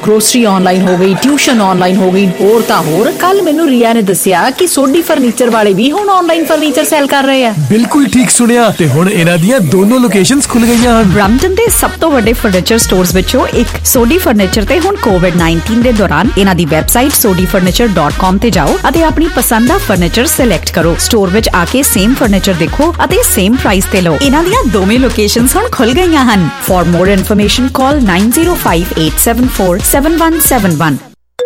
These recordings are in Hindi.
ग्रोसरी ऑनलाइन हो गई, ट्यूशन ऑनलाइन हो गई, ਹੋਰ ਤਾਂ ਹੋਰ। ਕੱਲ ਮੈਨੂੰ ਰੀਆ ਨੇ ਦੱਸਿਆ ਕਿ ਸੋਢੀ ਫਰਨੀਚਰ ਵਾਲੇ ਵੀ ਹੁਣ ਆਨਲਾਈਨ ਫਰਨੀਚਰ ਸੇਲ ਕਰ ਰਹੇ ਆ। ਬਿਲਕੁਲ ਠੀਕ ਸੁਣਿਆ, ਤੇ ਹੁਣ ਇਹਨਾਂ ਦੀਆਂ ਦੋਨੋਂ ਲੋਕੇਸ਼ਨਸ ਖੁੱਲ ਗਈਆਂ ਹਨ। ਬ੍ਰੈਂਪਟਨ ਦੇ ਸਭ ਤੋਂ ਵੱਡੇ ਫਰਨੀਚਰ ਸਟੋਰਸ ਵਿੱਚੋਂ ਇੱਕ ਸੋਢੀ ਫਰਨੀਚਰ ਤੇ ਹੁਣ ਕੋਵਿਡ-19 ਦੇ ਦੌਰਾਨ ਇਹਨਾਂ ਦੀ ਵੈਬਸਾਈਟ sodifurniture.com ਤੇ ਜਾਓ ਅਤੇ ਆਪਣੀ ਪਸੰਦ ਦਾ ਫਰਨੀਚਰ ਸਿਲੈਕਟ ਕਰੋ। ਸਟੋਰ ਵਿੱਚ ਆ ਕੇ ਸੇਮ ਫਰਨੀਚਰ ਦੇਖੋ ਅਤੇ ਸੇਮ ਪ੍ਰਾਈਸ ਤੇ ਲਓ। ਇਹਨਾਂ ਦੀਆਂ ਦੋਵੇਂ ਲੋਕੇਸ਼ਨਸ ਹੁਣ ਖੁੱਲ ਗਈਆਂ ਹਨ। For more information call 9058747171।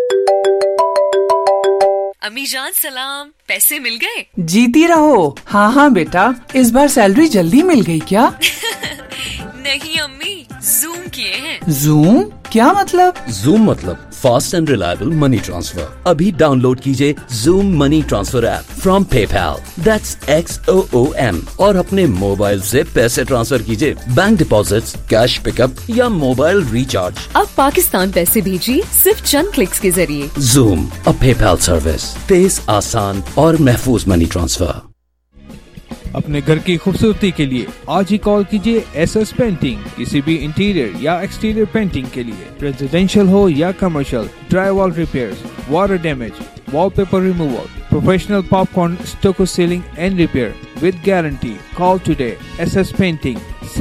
अम्मी जान सलाम, पैसे मिल गए? जीती रहो। हाँ बेटा, इस बार सैलरी जल्दी मिल गई क्या? नहीं अम्मी, जूम किए हैं। जूम क्या मतलब? जूम मतलब fast and reliable money transfer. अभी डाउनलोड कीजिए Xoom money transfer app from PayPal, that's XOOM, और अपने मोबाइल से पैसे ट्रांसफर कीजिए, बैंक डिपॉजिट्स, कैश पिकअप या मोबाइल रिचार्ज। अब पाकिस्तान पैसे भेजिए सिर्फ चंद क्लिक्स के जरिए। जूम, अ पेपैल सर्विस, तेज, आसान और महफूज मनी ट्रांसफर। अपने घर की खूबसूरती के लिए आज ही कॉल कीजिए SS पेंटिंग। किसी भी इंटीरियर या एक्सटीरियर पेंटिंग के लिए, रेजिडेंशियल हो या commercial, drywall repairs, water damage, wallpaper removal, professional popcorn stucco ceiling and repair with guarantee. Call today SS painting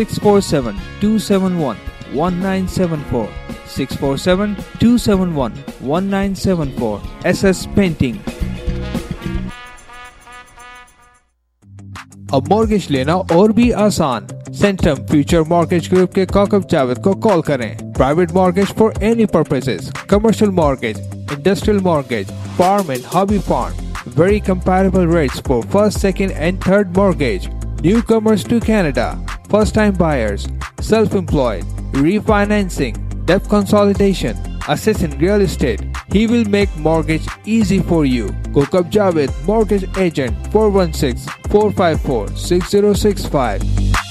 647-271-1974 647-271-1974 SS painting. अब मॉर्गेज लेना और भी आसान। सेंट्रम फ्यूचर मॉर्गेज ग्रुप के काकब जावेद को कॉल करें। Private mortgage for any purposes, commercial mortgage, industrial mortgage, farm and hobby farm, very comparable rates for first, second and third mortgage, newcomers to Canada, first time buyers, self employed, refinancing, debt consolidation, assist in real estate. He will make mortgage easy for you. Kokab Javed, mortgage agent, 416-454-6065.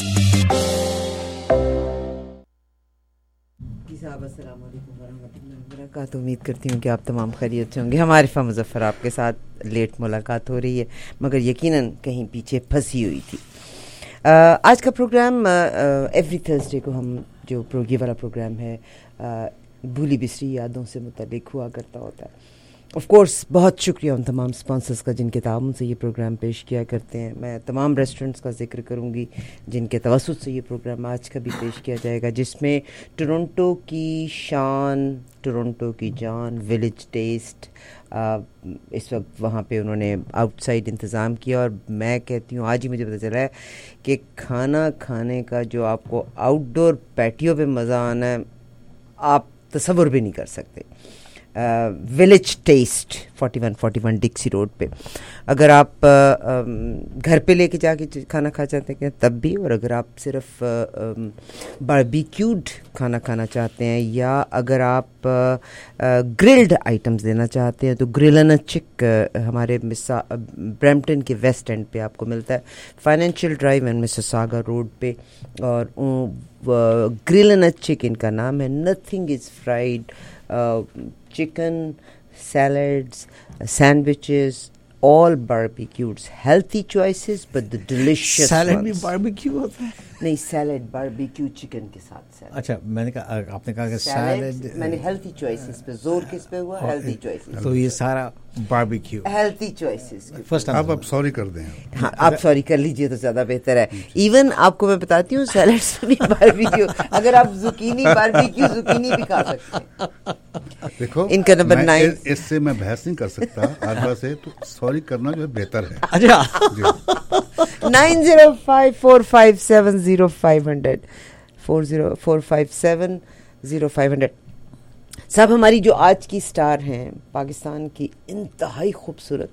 तो उम्मीद करती हूँ कि आप तमाम खैरियत से होंगे। हमारे रिफा मुजफ्फर आपके साथ लेट मुलाकात हो रही है, मगर यकीनन कहीं पीछे फंसी हुई थी। आज का प्रोग्राम एवरी थर्सडे को हम जो ये वाला प्रोग्राम है भूली बिसरी यादों से मुतल्लिक हुआ करता होता है। ऑफ कोर्स बहुत शुक्रिया उन तमाम स्पॉन्सर्स का जिनके ताउन से ये प्रोग्राम पेश किया करते हैं। मैं तमाम रेस्टोरेंट्स का जिक्र करूँगी जिनके तवस्सुत से ये प्रोग्राम आज का भी पेश किया जाएगा, जिसमें टोरंटो की शान, टोरंटो की जान, विलेज टेस्ट, इस वक्त वहाँ पे उन्होंने आउटसाइड इंतज़ाम किया। और मैं कहती हूँ आज ही मुझे पता चला है कि खाना खाने का जो आपको आउटडोर पैटियो पे मज़ा आना है, आप तसव्वुर भी नहीं कर सकते। विलेज टेस्ट 4141 डिक्सी रोड पे, अगर आप घर पे लेके जाके खाना खा चाहते हैं तब भी, और अगर आप सिर्फ बारबेक्यूड खाना खाना चाहते हैं, या अगर आप ग्रिल्ड आइटम्स देना चाहते हैं, तो ग्रिल एंड चिक हमारे ब्रैम्पटन के वेस्ट एंड पे आपको मिलता है, financial drive and Mississauga road पे। और ग्रिल एंड चिक इनका नाम है। Nothing is fried, chicken, salads, sandwiches, all barbecues, healthy choices but the delicious salad ones. भी barbecue होता है? नहीं, सैलड बारबेक्यू चिकन के साथ सैलड। अच्छा, मैंने कहा, आपने कहा कि सैलड, मैंने हेल्थी चॉइसेस पे जोर किस पे हुआ? Healthy choices. तो ये सारा बारबेक्यू हेल्थी चॉइसेस। फर्स्ट आप सॉरी कर दें। हाँ, आप सॉरी कर लीजिए तो ज़्यादा बेहतर है। इवन आपको मैं बताती हूँ सैलड्स में भी बारबेक्यू, अगर आप जुकीनी बारबेक्यू जुकीनी भी खा सकते हैं। देखो, इनका नंबर 9, इससे मैं बहस नहीं कर सकता आरबा से, तो सॉरी करना जो है बेहतर है। अच्छा 9054570500 404570500। साहब, हमारी जो आज की स्टार हैं, पाकिस्तान की इंतहाई खूबसूरत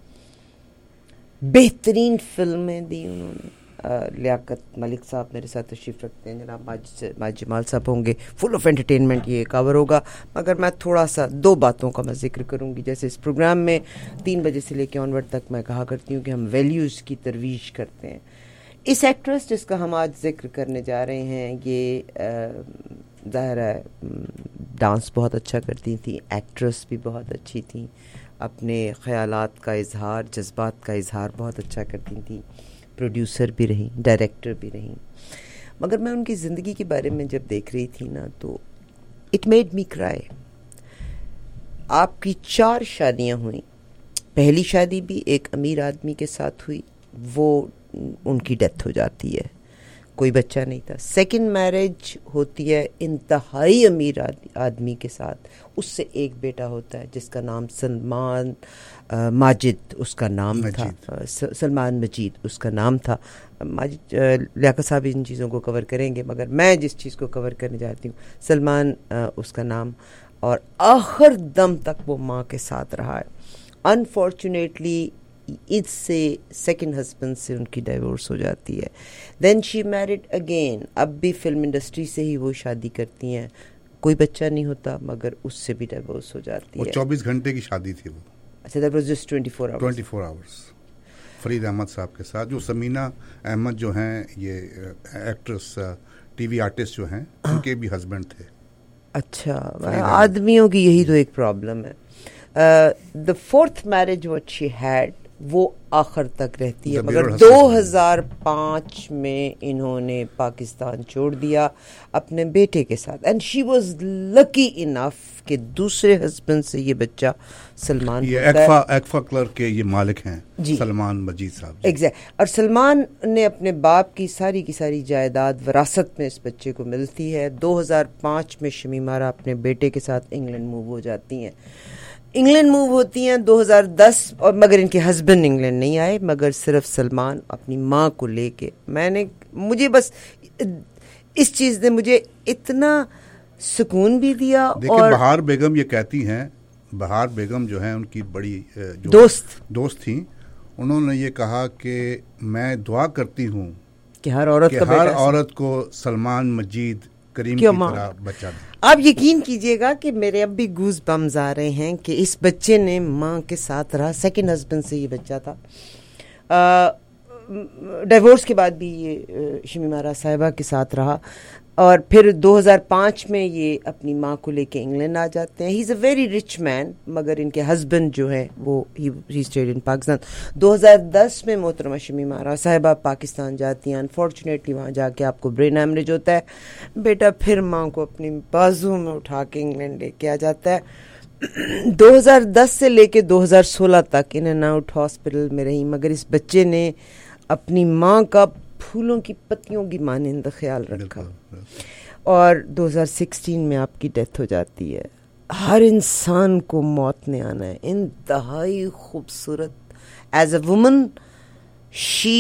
बेहतरीन फिल्में दी उन्होंने। लियाकत मलिक साहब मेरे साथ तशरीफ़ रखते हैं, जनाब माजिद जमाल साहब होंगे। फुल ऑफ एंटरटेनमेंट ये कवर होगा, मगर मैं थोड़ा सा दो बातों का मैं जिक्र करूँगी। जैसे इस प्रोग्राम में 3 बजे से लेकर ऑनवर्ड तक मैं कहा करती हूँ कि हम वैल्यूज़ की तरवीज करते हैं। इस एक्ट्रेस जिसका हम आज जिक्र करने जा रहे हैं, ये ज़ाहिर है डांस बहुत अच्छा करती थी, एक्ट्रेस भी बहुत अच्छी थी, अपने ख़यालात का इजहार, जज्बात का इजहार बहुत अच्छा करती थी, प्रोड्यूसर भी रही, डायरेक्टर भी रही। मगर मैं उनकी ज़िंदगी के बारे में जब देख रही थी ना, तो इट मेड मी क्राई। आपकी 4 शादियां हुई, पहली शादी भी एक अमीर आदमी के साथ हुई, वो उनकी डेथ हो जाती है, कोई बच्चा नहीं था। सेकंड मैरिज होती है इंतहाई अमीर आदमी के साथ, उससे एक बेटा होता है जिसका नाम सलमान माजिद उसका नाम था, सलमान मजीद उसका नाम था। माजिद लियाकत साहब इन चीज़ों को कवर करेंगे, मगर मैं जिस चीज़ को कवर करने जाती हूँ, सलमान उसका नाम, और आखिर दम तक वो माँ के साथ रहा है। अनफॉर्चुनेटली इससे सेकंड हस्बैंड से उनकी डाइवोर्स हो जाती है। देन शी मैरिड अगेन, अब भी फिल्म इंडस्ट्री से ही वो शादी करती हैं, कोई बच्चा नहीं होता, मगर उससे भी डाइवोर्स हो जाती है। 24 घंटे की शादी थी वो। अच्छा, that was just 24 hours. 24 hours Farid Ahmed साहब के साथ, जो समीना अहमद जो हैं, ये एक्ट्रेस टीवी आर्टिस्ट जो हैं, उनके भी हस्बैंड थे। अच्छा, आदमियों की यही तो एक प्रॉब्लम है। The fourth marriage what she had वो आखिर तक रहती है, मगर 2005 में इन्होंने पाकिस्तान छोड़ दिया अपने बेटे के साथ। And she was lucky enough कि दूसरे हस्बैंड से ये बच्चा सलमान, ये एक्फा क्लर्क के ये मालिक हैं सलमान मजीद साहब। एग्जैक्ट। और सलमान ने अपने बाप की सारी जायदाद विरासत में इस बच्चे को मिलती है। 2005 में शमीमारा अपने बेटे के साथ इंग्लैंड मूव हो जाती हैं। इंग्लैंड मूव होती हैं 2010, और मगर इनके हस्बैंड इंग्लैंड नहीं आए, मगर सिर्फ सलमान अपनी माँ को लेके। मुझे बस इस चीज़ ने मुझे इतना सुकून भी दिया। देखिए, और बहार बेगम ये कहती हैं, बहार बेगम जो है उनकी बड़ी जो दोस्त थी, उन्होंने ये कहा कि मैं दुआ करती हूँ कि हर औरत को सलमान मजीद करीम की तरह बच्चा दे। आप यकीन कीजिएगा कि मेरे अब भी गूज बम्स आ रहे हैं कि इस बच्चे ने माँ के साथ रहा। सेकंड हस्बैंड से ये बच्चा था, डिवोर्स के बाद भी ये शमीमारा साहिबा के साथ रहा, और फिर 2005 में ये अपनी माँ को लेके इंग्लैंड आ जाते हैं। He is a very rich man, मगर इनके हस्बैंड जो है वो ही स्टेड इन पाकिस्तान। 2010 में मोहतरमा शमीमारा साहिबा पाकिस्तान जाती हैं। अनफॉर्चुनेटली वहाँ जाके आपको ब्रेन हैमरेज होता है, बेटा फिर माँ को अपनी बाजू में उठा के इंग्लैंड लेके आ जाता है। 2010 से लेके 2016 तक इन एंड आउट हॉस्पिटल में रही, मगर इस बच्चे ने अपनी माँ का फूलों की पत्तियों की मानिंद ख्याल रखा। और 2016 में आपकी डेथ हो जाती है। हर इंसान को मौत ने आना है। इंतहाई खूबसूरत, as a woman she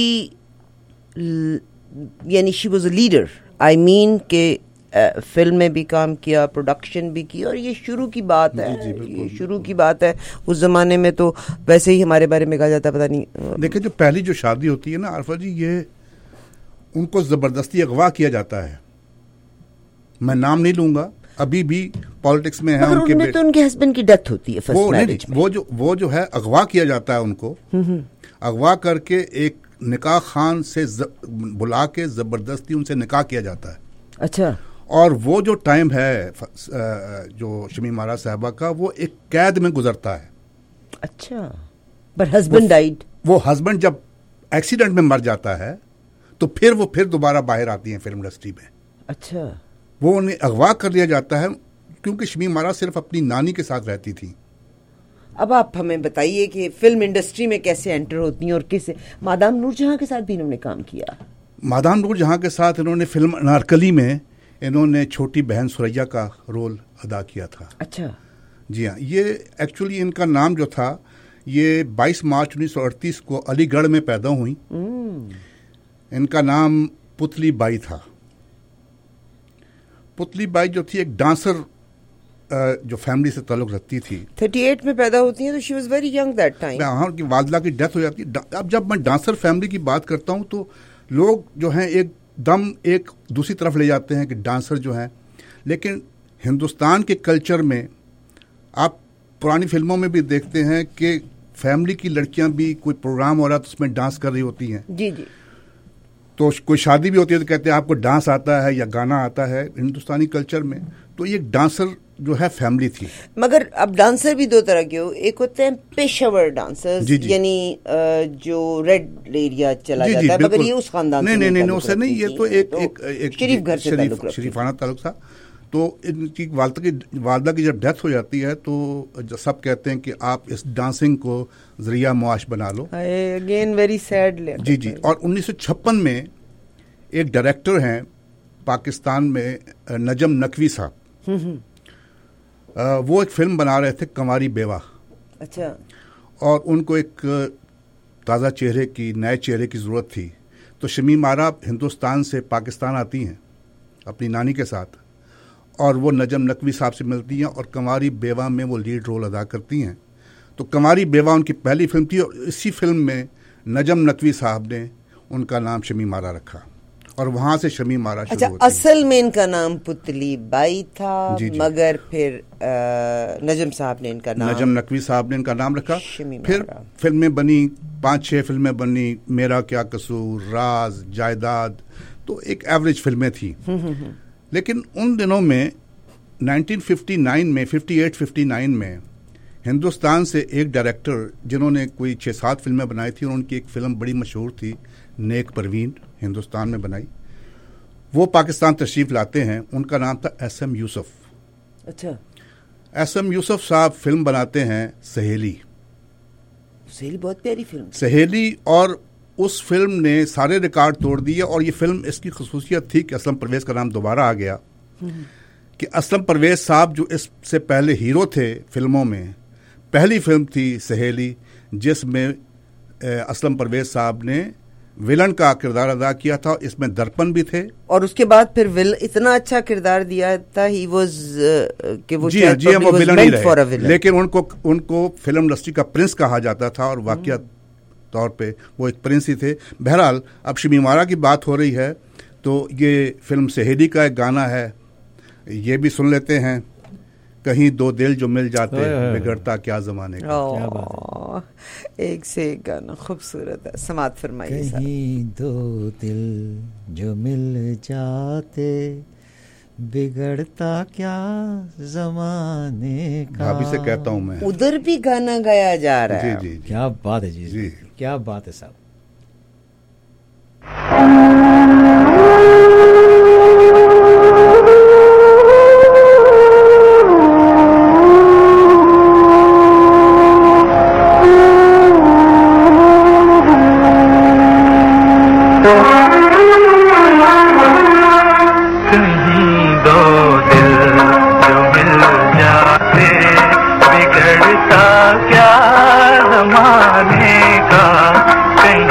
was a leader. I mean के फिल्म में भी काम किया, प्रोडक्शन भी की, और ये शुरू की बात है। ये शुरू की बात है। उस जमाने में तो वैसे ही हमारे बारे में कहा जाता है, पता नहीं। देखिए, जो पहली जो शादी होती है ना आरफा जी, ये उनको जबरदस्ती अगवा किया जाता है। मैं नाम नहीं लूंगा, अभी भी पॉलिटिक्स में है उनके तो उनके हस्बैंड की डेथ होती है फर्स्ट मैरिज में। वो जो है अगवा किया जाता है उनको, अगवा करके एक निकाह खान से बुला के जबरदस्ती उनसे निकाह किया जाता है। अच्छा। और वो जो टाइम है जो शमीमारा साहबा का, वो एक कैद में गुजरता है। अच्छा। But husband died. वो हस्बैंड जब एक्सीडेंट में मर जाता है तो फिर दोबारा बाहर आती हैं फिल्म इंडस्ट्री में। अच्छा। वो उन्हें अगवा कर लिया जाता है, क्योंकि शमीमारा सिर्फ अपनी नानी के साथ रहती थी। अब आप हमें बताइए कि फिल्म इंडस्ट्री में कैसे एंटर होती हैं और किसे। मादाम नूरजहां के साथ भी इन्होंने काम किया। मादाम नूरजहां के साथ इन्होंने फिल्म अनारकली में इन्होंने छोटी बहन सुरैया का रोल अदा किया था। अच्छा। जी हाँ, ये एक्चुअली इनका नाम जो था, ये 22 मार्च 1938 को अलीगढ़ में पैदा हुई। इनका नाम पुतली बाई था। पुतली बाई जो थी एक डांसर जो फैमिली से ताल्लुक रखती थी। 38 में पैदा होती हैं, तो she was very young that time. हाँ, उनकी वालिदा की डेथ हो जाती है। अब जब मैं डांसर फैमिली की बात करता हूँ तो लोग जो हैं एकदम एक दूसरी तरफ ले जाते हैं कि डांसर जो हैं, लेकिन हिंदुस्तान के कल्चर में आप पुरानी फिल्मों में भी देखते हैं कि फैमिली की लड़कियां भी कोई प्रोग्राम हो रहा है तो उसमें डांस कर रही होती हैं। जी जी। तो कोई शादी भी होती है तो कहते हैं आपको डांस आता है या गाना आता है। हिंदुस्तानी कल्चर में तो ये डांसर जो है फैमिली थी। मगर अब डांसर भी दो तरह के हो, एक होते हैं पेशेवर डांसर्स, यानी जो रेड एरिया चला जाता है, मगर ये उस खानदान नहीं, उससे नहीं, ये तो एक शरीफ घर से शरीफाना ताल्लुक था। तो इनकी वालदा की जब डेथ हो जाती है तो सब कहते हैं कि आप इस डांसिंग को जरिया मुआश बना लो। Again very sad. जी। और 1956 में एक डायरेक्टर हैं पाकिस्तान में, नजम नकवी साहब, वो एक फिल्म बना रहे थे कंवारी बेवा। अच्छा। और उनको एक ताज़ा चेहरे की, नए चेहरे की ज़रूरत थी, तो शमीम आरा हिंदुस्तान से पाकिस्तान आती हैं अपनी नानी के साथ, और वो नजम नकवी साहब से मिलती हैं और कंवारी बेवा में वो लीड रोल अदा करती हैं। तो कंवारी बेवा उनकी पहली फिल्म थी और इसी फिल्म में नजम नकवी साहब ने उनका नाम शमीम आरा रखा और वहाँ से शमीम आरा शुरू होती है। असल में इनका नाम पुतली बाई था। जी। मगर फिर नजम साहब ने इनका नाम, नजम नकवी साहब ने इनका नाम रखा। फिर फिल्में बनी, 5-6 फिल्में बनी, मेरा क्या कसूर, राज, जायदाद, तो एक एवरेज फिल्में थी। लेकिन उन दिनों में 1959 में 58-59 में हिंदुस्तान से एक डायरेक्टर जिन्होंने कोई 6-7 फिल्में बनाई थी और उनकी एक फिल्म बड़ी मशहूर थी, नेक परवीन, हिंदुस्तान में बनाई, वो पाकिस्तान तशरीफ लाते हैं। उनका नाम था एस.एम. यूसुफ। अच्छा। एस.एम. यूसुफ साहब फिल्म बनाते हैं सहेली। सहेली बहुत प्यारी फिल्म, सहेली, और उस फिल्म ने सारे रिकॉर्ड तोड़ दिए। और ये फिल्म, इसकी खसूसियत थी कि असलम परवेज का नाम दोबारा आ गया, कि असलम परवेज साहब जो इससे पहले हीरो थे फिल्मों में, पहली फिल्म थी सहेली जिसमें असलम परवेज साहब ने विलन का किरदार अदा किया था। इसमें दर्पण भी थे और उसके बाद फिर इतना अच्छा किरदार दिया था, ही वाज कि वो वो विलन ही रहे, लेकिन उनको फिल्म इंडस्ट्री का प्रिंस कहा जाता था और वाकई तौर पे वो एक प्रिंस ही थे। बहरहाल अब शमीम आरा की बात हो रही है तो ये फिल्म सहेली का एक गाना है, ये भी सुन लेते हैं। कहीं दो दिल जो मिल जाते, बिगड़ता क्या जमाने का। क्या बात है। एक से एक गाना खूबसूरत है, समात फरमाइए। कहीं दो दिल जो मिल जाते, बिगड़ता क्या जमाने का। भाभी से कहता हूँ मैं, उधर भी गाना गाया जा रहा है। जी। क्या बात है जी, क्या बात है साहब। क्या जमाने का, कहीं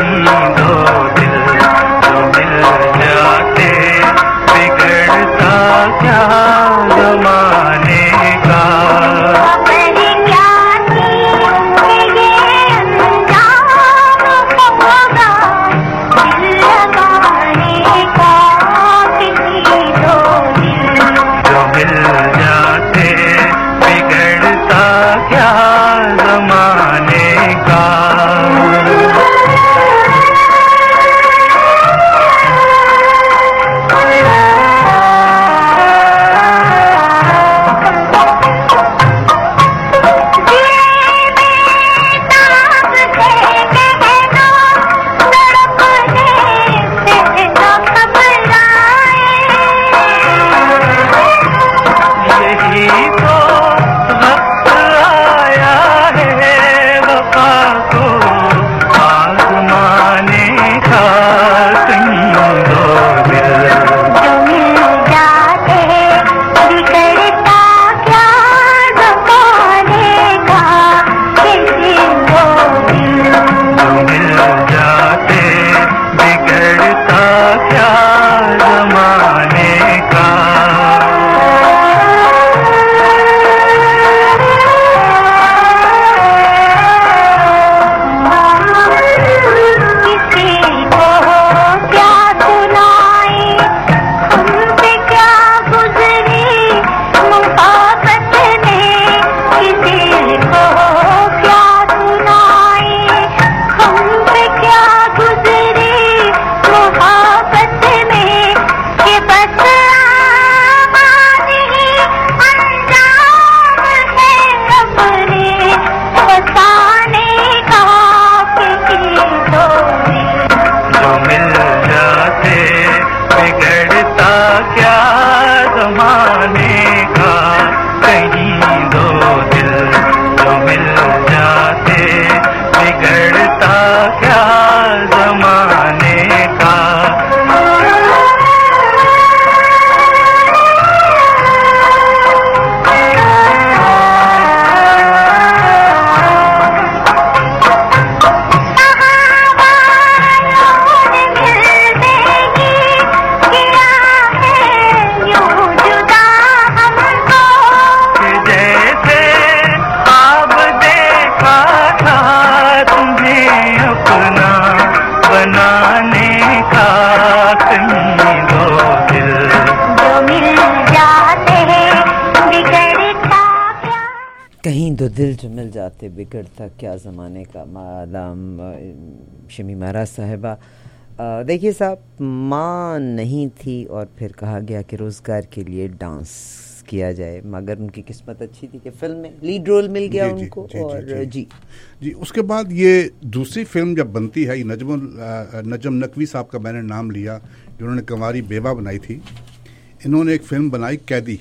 कहीं दो दिल जो मिल जाते बिगड़ता क्या ज़माने का, मादाम शमी मारा साहिबा। देखिए साहब, माँ नहीं थी और फिर कहा गया कि रोज़गार के लिए डांस किया जाए, मगर उनकी किस्मत अच्छी थी कि फिल्म में लीड रोल मिल गया उनको। और जी उसके बाद ये दूसरी फिल्म जब बनती है, ये नजम नकवी साहब का मैंने नाम लिया, जिन्होंने कंवारी बेवा बनाई थी। इन्होंने एक फिल्म बनाई कैदी।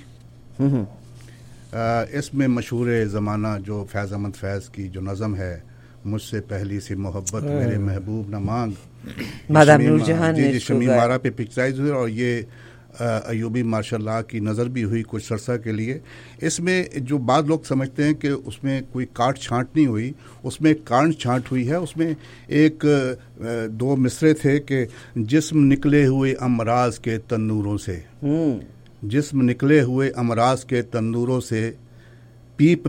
इसमें मशहूर ज़माना जो फैज़ अहमद फैज़ की जो नज़म है, मुझसे पहली सी मोहब्बत मेरे महबूब न मांग, मादाम नूरजहां ने शमी मारा पे पिक्चराइज हुई, और ये अयूबी माशाल्लाह की नज़र भी हुई कुछ सरसा के लिए। इसमें जो बाद लोग समझते हैं कि उसमें कोई काट छांट नहीं हुई, उसमें एक काट छांट हुई है। उसमें एक दो मिसरे थे कि जिस्म निकले हुए अमराज के तन्नूरों से, जिस्म निकले हुए अमराज के तंदूरों से, पीप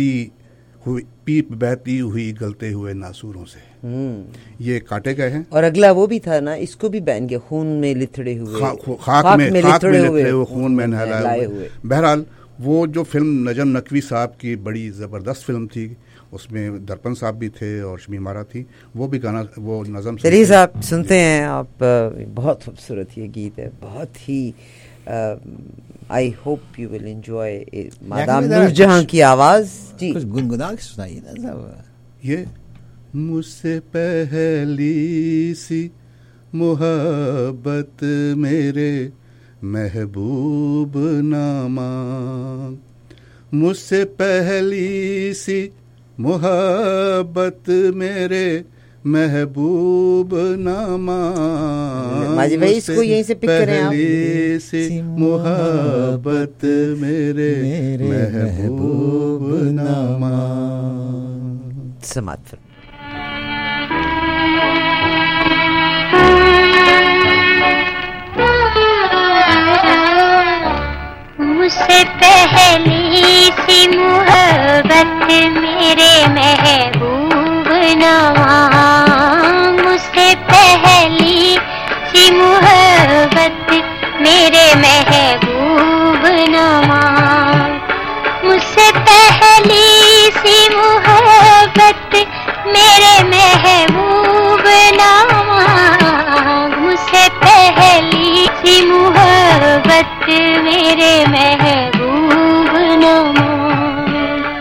बहती हुई गलते हुए नासूरों से। ये काटे गए हैं। और अगला वो भी था ना, इसको भी बैन किया, खून में लिथड़े हुए, खाक में लिथड़े हुए, खून में नहलाए हुए। बहरहाल वो जो फिल्म नजम नकवी साहब की बड़ी ज़बरदस्त फिल्म थी, उसमें दर्पण साहब भी थे और शमी मारा थी। वो भी गाना, वो नज़म चलिए साहब सुनते हैं आप। बहुत खूबसूरत ये गीत है, बहुत ही I hope you will enjoy madam Noorjahan की आवाज। जी कुछ गुनगुना के सुनाइए ना साहब। ये मुझसे पहली सी मोहब्बत मेरे महबूब ना मांग, मुझसे पहली सी मोहब्बत मेरे महबूब ना मांग, माजी भाई इसको यहीं से पिक करें आप। पहली सी मोहब्बत मेरे महबूब ना मांग। समात फिल्म मुझसे पहली सी मोहब्बत मेरे महबूब ना मांग, मुझसे पहली सी मोहब्बत मेरे महबूब ना मांग, मुझसे पहली सी मोहब्बत मेरे महबूब ना मांग, मुझसे पहली सी मोहब्बत मेरे महबूब ना मांग।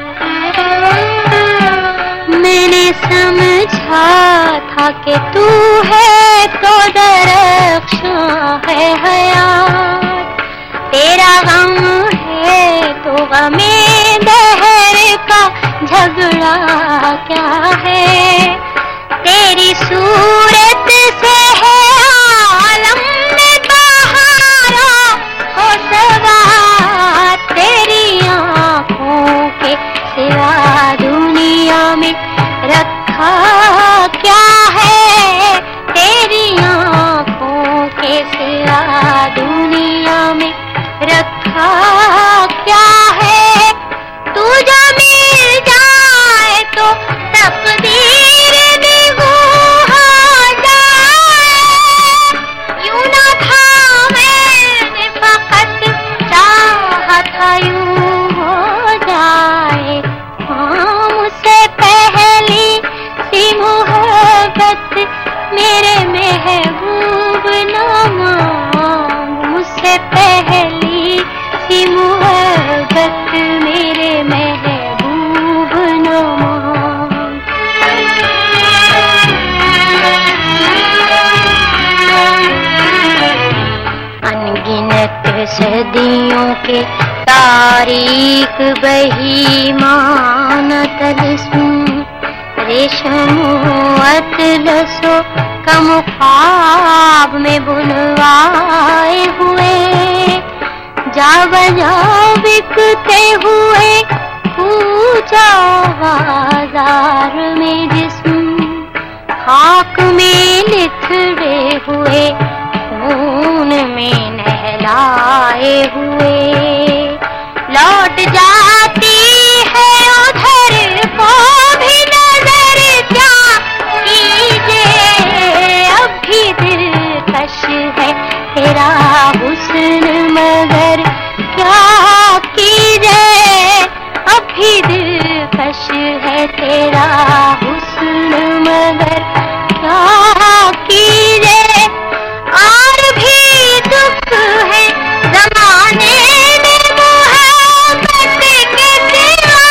मैंने समझा था कि तू है तो दरख्शां है हयात, तेरा गम है तो गमे दहर का झगड़ा क्या है, तेरी सूरत से है आलम में बहारा हो सवा, तेरी आँखों के सिवा दुनिया में रखा क्या है, तेरी आँखों के सिवा दुनिया में रखा क्या है, तू जो मिल जाए तो तकदीर भी हो जाए, यूं ना था मैंने फकत चाहा था यूं हो जाए। हाँ मुझसे पहली सी मोहब्बत मेरे महबूब ना मांग, मुझसे पहली सी मोहब्बत मेरे महबूब ना मांग। अनगिनत सदियों के तारीख बही मानत रेशमो अतलसो कम ख्वाब में बुलवाए हुए, जा बजा बिकते हुए पूजा बाजार में जिस्म, खाक में लिथड़े हुए खून में नहलाए हुए, लौट जाती है उधर को भी नजर क्या कीजिए, अब भी दिलकश है तेरा हुस्न मगर क्या कीजिए, अब भी दिल कश है तेरा हुस्न मगर क्या कीजिए और भी दुख है जमाने में मोहब्बत के सिवा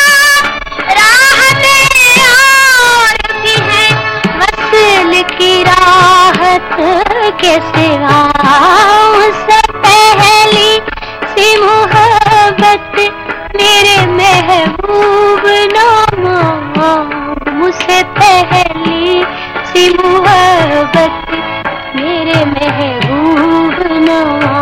राहतें और भी है वसल की राहत के सिवा उससे पहली सी मोहब्बत मेरे महबूब नामा मुझसे पहली सी मोहब्बत मेरे महबूब नामा।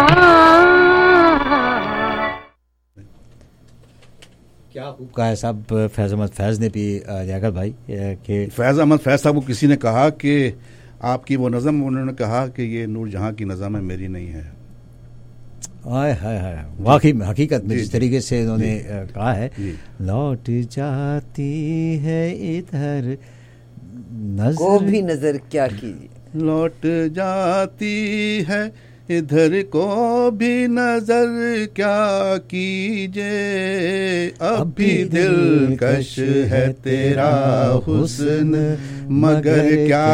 क्या खूब कहा है साहब फैज़ अहमद फैज़ ने भी जाकर भाई कि फैज़ अहमद फैज़ साहब को किसी ने कहा कि आपकी वो नज़म, उन्होंने कहा कि ये नूरजहां की नज़म है, मेरी नहीं है। हाय हाय हाय, वाकई में हकीकत में जिस तरीके से उन्होंने कहा है, लौट जाती है इधर नजर को भी नजर क्या कीजिए, लौट जाती है इधर को भी नजर क्या कीजिए, अब भी दिलकश है तेरा हुस्न मगर क्या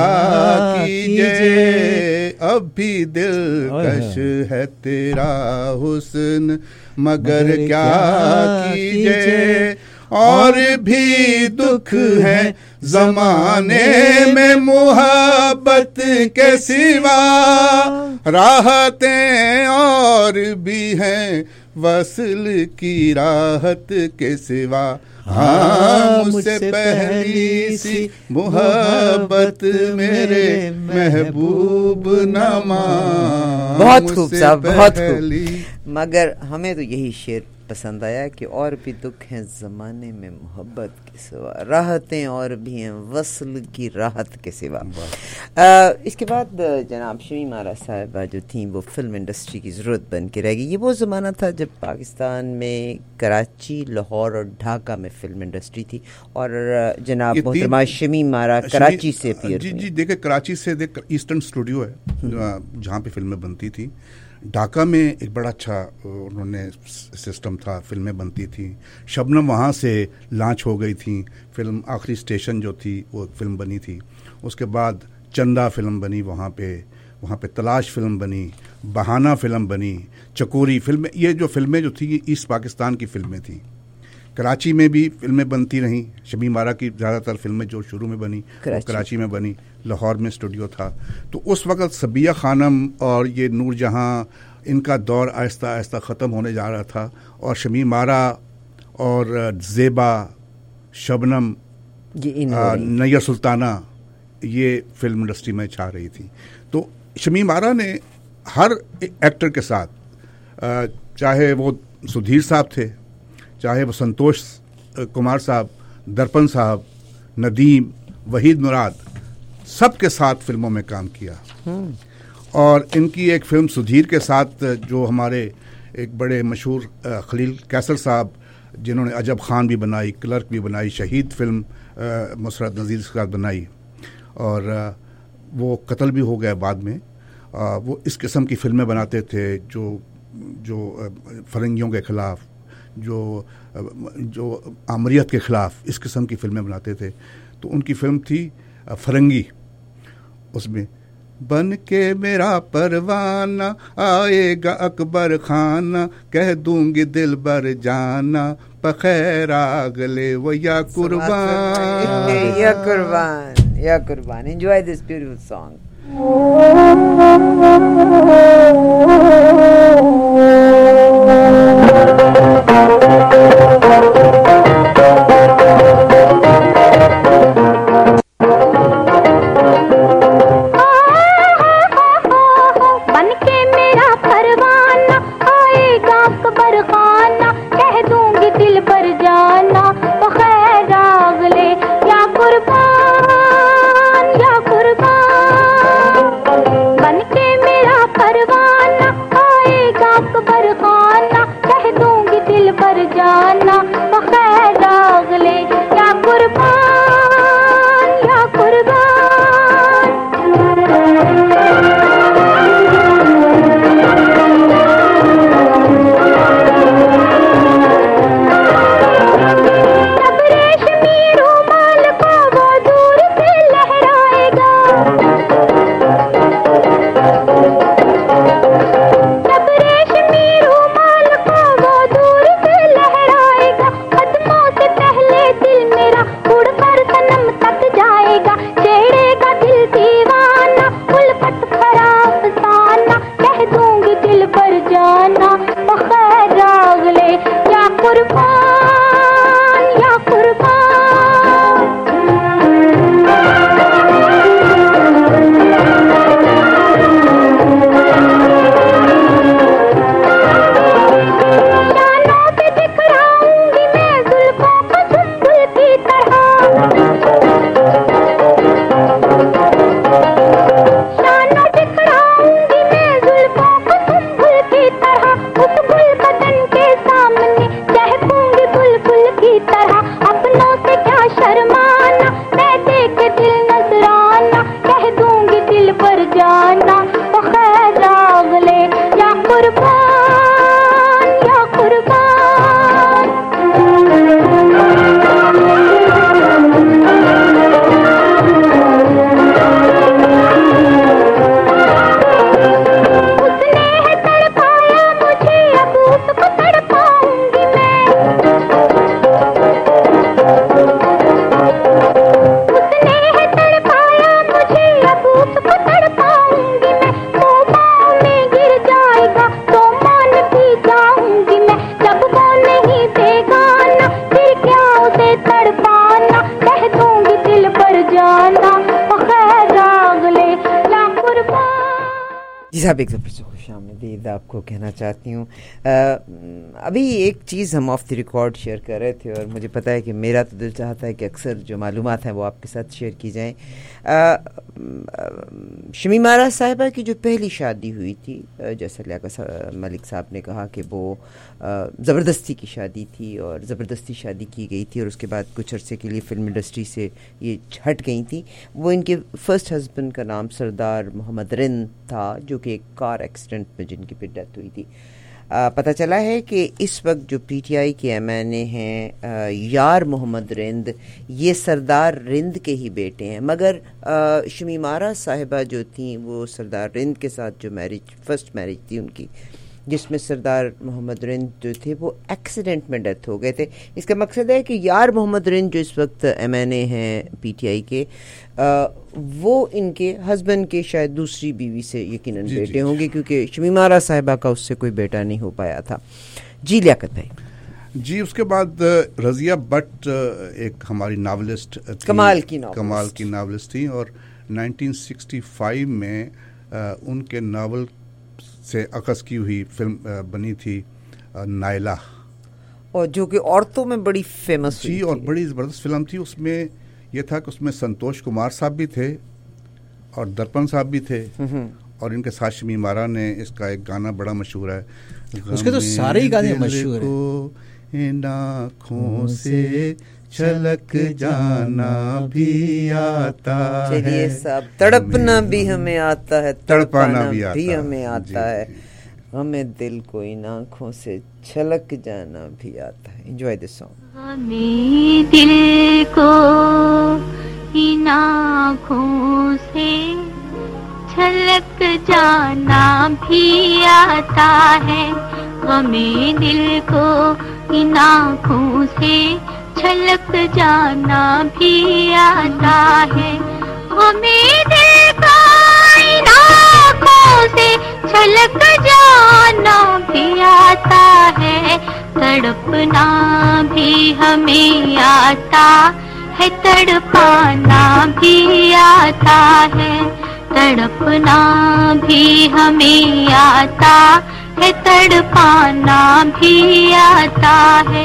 कीजिए, अब भी दिलकश है तेरा हुस्न मगर क्या कीजिए, और भी दुख है जमाने में मोहब्बत के सिवा राहतें और भी हैं वसल की राहत के सिवा। हाँ मुझसे पहली सी मोहब्बत मेरे महबूब नमा। बहुत खूब साहब, बहुत खूब। मगर हमें तो यही शेर पसंद आया कि और भी दुख हैं ज़माने में मोहब्बत के सिवा, राहतें और भी हैं वसल की राहत के सिवा। इसके बाद जनाब शमीम आरा साहिबा जो थी वो फिल्म इंडस्ट्री की ज़रूरत बन के रह गई। ये वो ज़माना था जब पाकिस्तान में कराची, लाहौर और ढाका में फिल्म इंडस्ट्री थी, और जनाब मोहतरमा शमीम आरा कराची से जी देखिए, कराची से ईस्टर्न स्टूडियो है जहाँ पे फिल्में बनती थी। ढाका में एक बड़ा अच्छा उन्होंने सिस्टम था, फिल्में बनती थी। शबनम वहाँ से लॉन्च हो गई थी फिल्म, आखिरी स्टेशन जो थी वो फिल्म बनी थी। उसके बाद चंदा फिल्म बनी वहाँ पे तलाश फिल्म बनी, बहाना फिल्म बनी, चकोरी फिल्में, ये जो फिल्में जो थी ईस्ट पाकिस्तान की फिल्में थी। कराची में भी फिल्में बनती रहीं, शमीम आरा की ज़्यादातर फिल्में जो शुरू में बनी वो कराची में बनी, लाहौर में स्टूडियो था। तो उस वक़्त सबिया खानम और ये नूरजहां, इनका दौर आहिस्ता आहिस्ता ख़त्म होने जा रहा था, और शमीम आरा और ज़ेबा, शबनम, नैयर सुल्ताना ये फिल्म इंडस्ट्री में छा रही थी। तो शमीम आरा ने हर एक्टर के साथ, चाहे वो सुधीर साहब थे, चाहे वो संतोष कुमार साहब, दर्पण साहब, नदीम, वहीद मुराद, सबके साथ फिल्मों में काम किया। और इनकी एक फिल्म सुधीर के साथ जो हमारे एक बड़े मशहूर खलील कैसर साहब, जिन्होंने अजब खान भी बनाई, क्लर्क भी बनाई, शहीद फिल्म मुसरत नज़ीर के साथ बनाई, और वो कत्ल भी हो गया बाद में। वो इस किस्म की फिल्में बनाते थे जो फरंगियों के ख़िलाफ़, जो आमरियत के ख़िलाफ़ इस किस्म की फिल्में बनाते थे। तो उनकी फिल्म थी फरंगी, उसमें बन के मेरा परवाना आएगा अकबर खाना, कह दूंगी दिल बर जाना, पखैरा गले वो या कुर्बान, या कुर्बान, या कुर्बान। Enjoy this beautiful song. तरह अपनों से क्या शर्माना, मैं देख दिल नजराना, कह दूंगी दिल पर जाना, तो खैर अगले या कुर्बान या कुर्बान। जी साहब, एक दफ़े से खुशामदीद आपको कहना चाहती हूँ। अभी एक चीज़ हम ऑफ द रिकॉर्ड शेयर कर रहे थे और मुझे पता है कि मेरा तो दिल चाहता है कि अक्सर जो मालूमात हैं वो आपके साथ शेयर की जाएं। शमीम आरा साहिबा की जो पहली शादी हुई थी, जैसा लियाकत मलिक साहब ने कहा कि वो ज़बरदस्ती की शादी थी और ज़बरदस्ती शादी की गई थी और उसके बाद कुछ अरसे के लिए फ़िल्म इंडस्ट्री से ये हट गई थी। वो इनके फर्स्ट हस्बैंड का नाम सरदार मोहम्मद रिंद था, जो कि एक कार एक्सीडेंट में जिनकी फिर डेथ हुई थी। पता चला है कि इस वक्त जो पीटीआई के एमएनए हैं यार मोहम्मद रिंद, ये सरदार रिंद के ही बेटे हैं, मगर शमीम आरा साहिबा जो थी वो सरदार रिंद के साथ जो फर्स्ट मैरिज थी उनकी, जिसमें सरदार मोहम्मद रिंद जो थे वो एक्सीडेंट में डेथ हो गए थे। इसका मकसद है कि यार मोहम्मद रिंद जो इस वक्त एमएनए हैं पीटीआई के, वो इनके हस्बैंड के शायद दूसरी बीवी से यकीनन बेटे होंगे, क्योंकि शमीम आरा साहिबा का उससे कोई बेटा नहीं हो पाया था। जी लियाकत भाई जी, उसके बाद रज़िया भट्ट एक हमारी नावलिस्ट थी, कमाल की नावलिस्ट थी, और 1965 में उनके नावल से अकस की हुई फिल्म बनी थी नायला, और जो कि औरतों में बड़ी फेमस थी और बड़ी ज़बरदस्त फिल्म थी। उसमें यह था कि उसमें संतोष कुमार साहब भी थे और दर्पण साहब भी थे, और इनके साथ शमीम आरा ने इसका एक गाना बड़ा मशहूर है, उसके तो सारे ही गाने मशहूर हैं। आँखों से छलक जाना भी आता है, चलिए साहब, तड़पना भी हमें आता है, तड़पाना भी हमें आता है, हमें दिल को इन आँखों से छलक जाना भी आता है। Enjoy this song. हमें दिल को इन आँखों से छलक जाना भी आता है, हमें दिल को इन आँखों से छलक जाना भी आता है, हमें दिल को इन आँखों से छलक जाना भी आता है, तड़पना भी हमें आता है, तड़पाना भी आता है, तड़पना भी हमें आता है, तड़पाना भी आता है।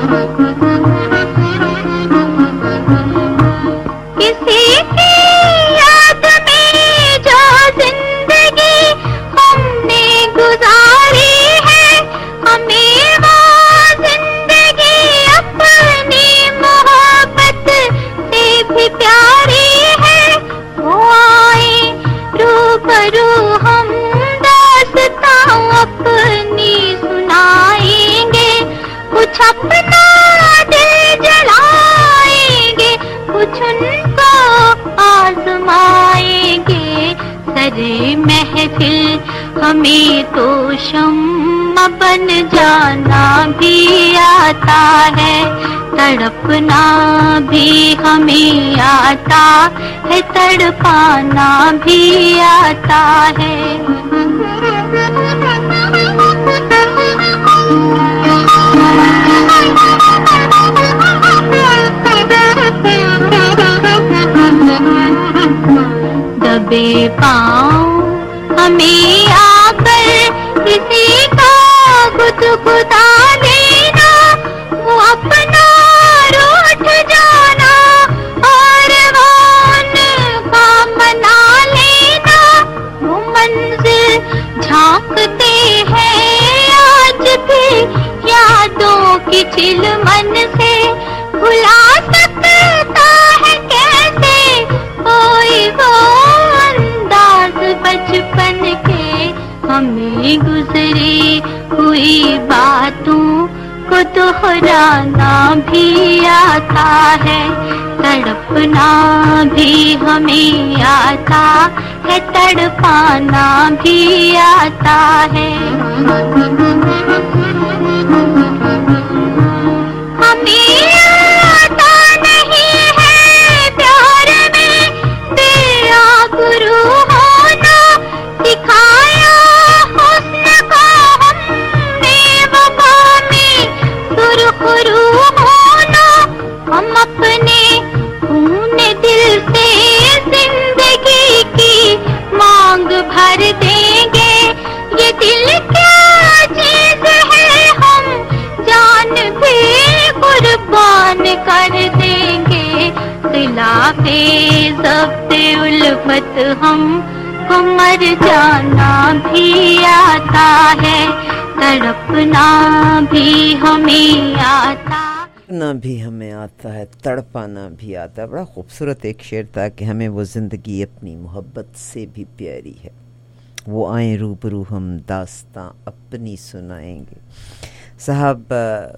किसी की याद में जो जिंदगी हमने गुजारी है, हमें वो जिंदगी अपनी मोहब्बत से भी प्यारी है, वो आए रूबरू हम दास्तां अपनी सुनाएंगे, कुछ अपना दिल जलाएंगे, कुछ उनको आजमाएंगे, सरे महफिल हमें तो शम्मा बन जाना भी आता है, तड़पना भी हमें आता है, तड़पाना भी आता है। दबे पाँव हमें आकर किसी का गुदगुदा देना, वो अपना रूठ जाना और वो उनका मना लेना, वो मंजिल झांकते हैं आज भी यादों की चिलमन से, मुस्कुराना भी आता है, तड़पना भी हमें आता है, तड़पाना भी आता है। हमें आता नहीं है प्यार में बेआबरू होना, सिखाया हुस्न को हमने वफा में सुरखरू होना। हम अपने खून दिल से जिंदगी की मांग भर देंगे, ये दिल क्या चीज है हम जान भी कुर्बान कर देंगे। खिलाफे ज़ब्ते उल्फत हम को मर जाना भी आता है, तड़पना भी हमें आता ना भी हमें आता है, तड़पाना भी आता है। बड़ा खूबसूरत एक शेर था कि हमें वो ज़िंदगी अपनी मोहब्बत से भी प्यारी है, वो आए रूबरू हम दास्तां अपनी सुनाएंगे। साहब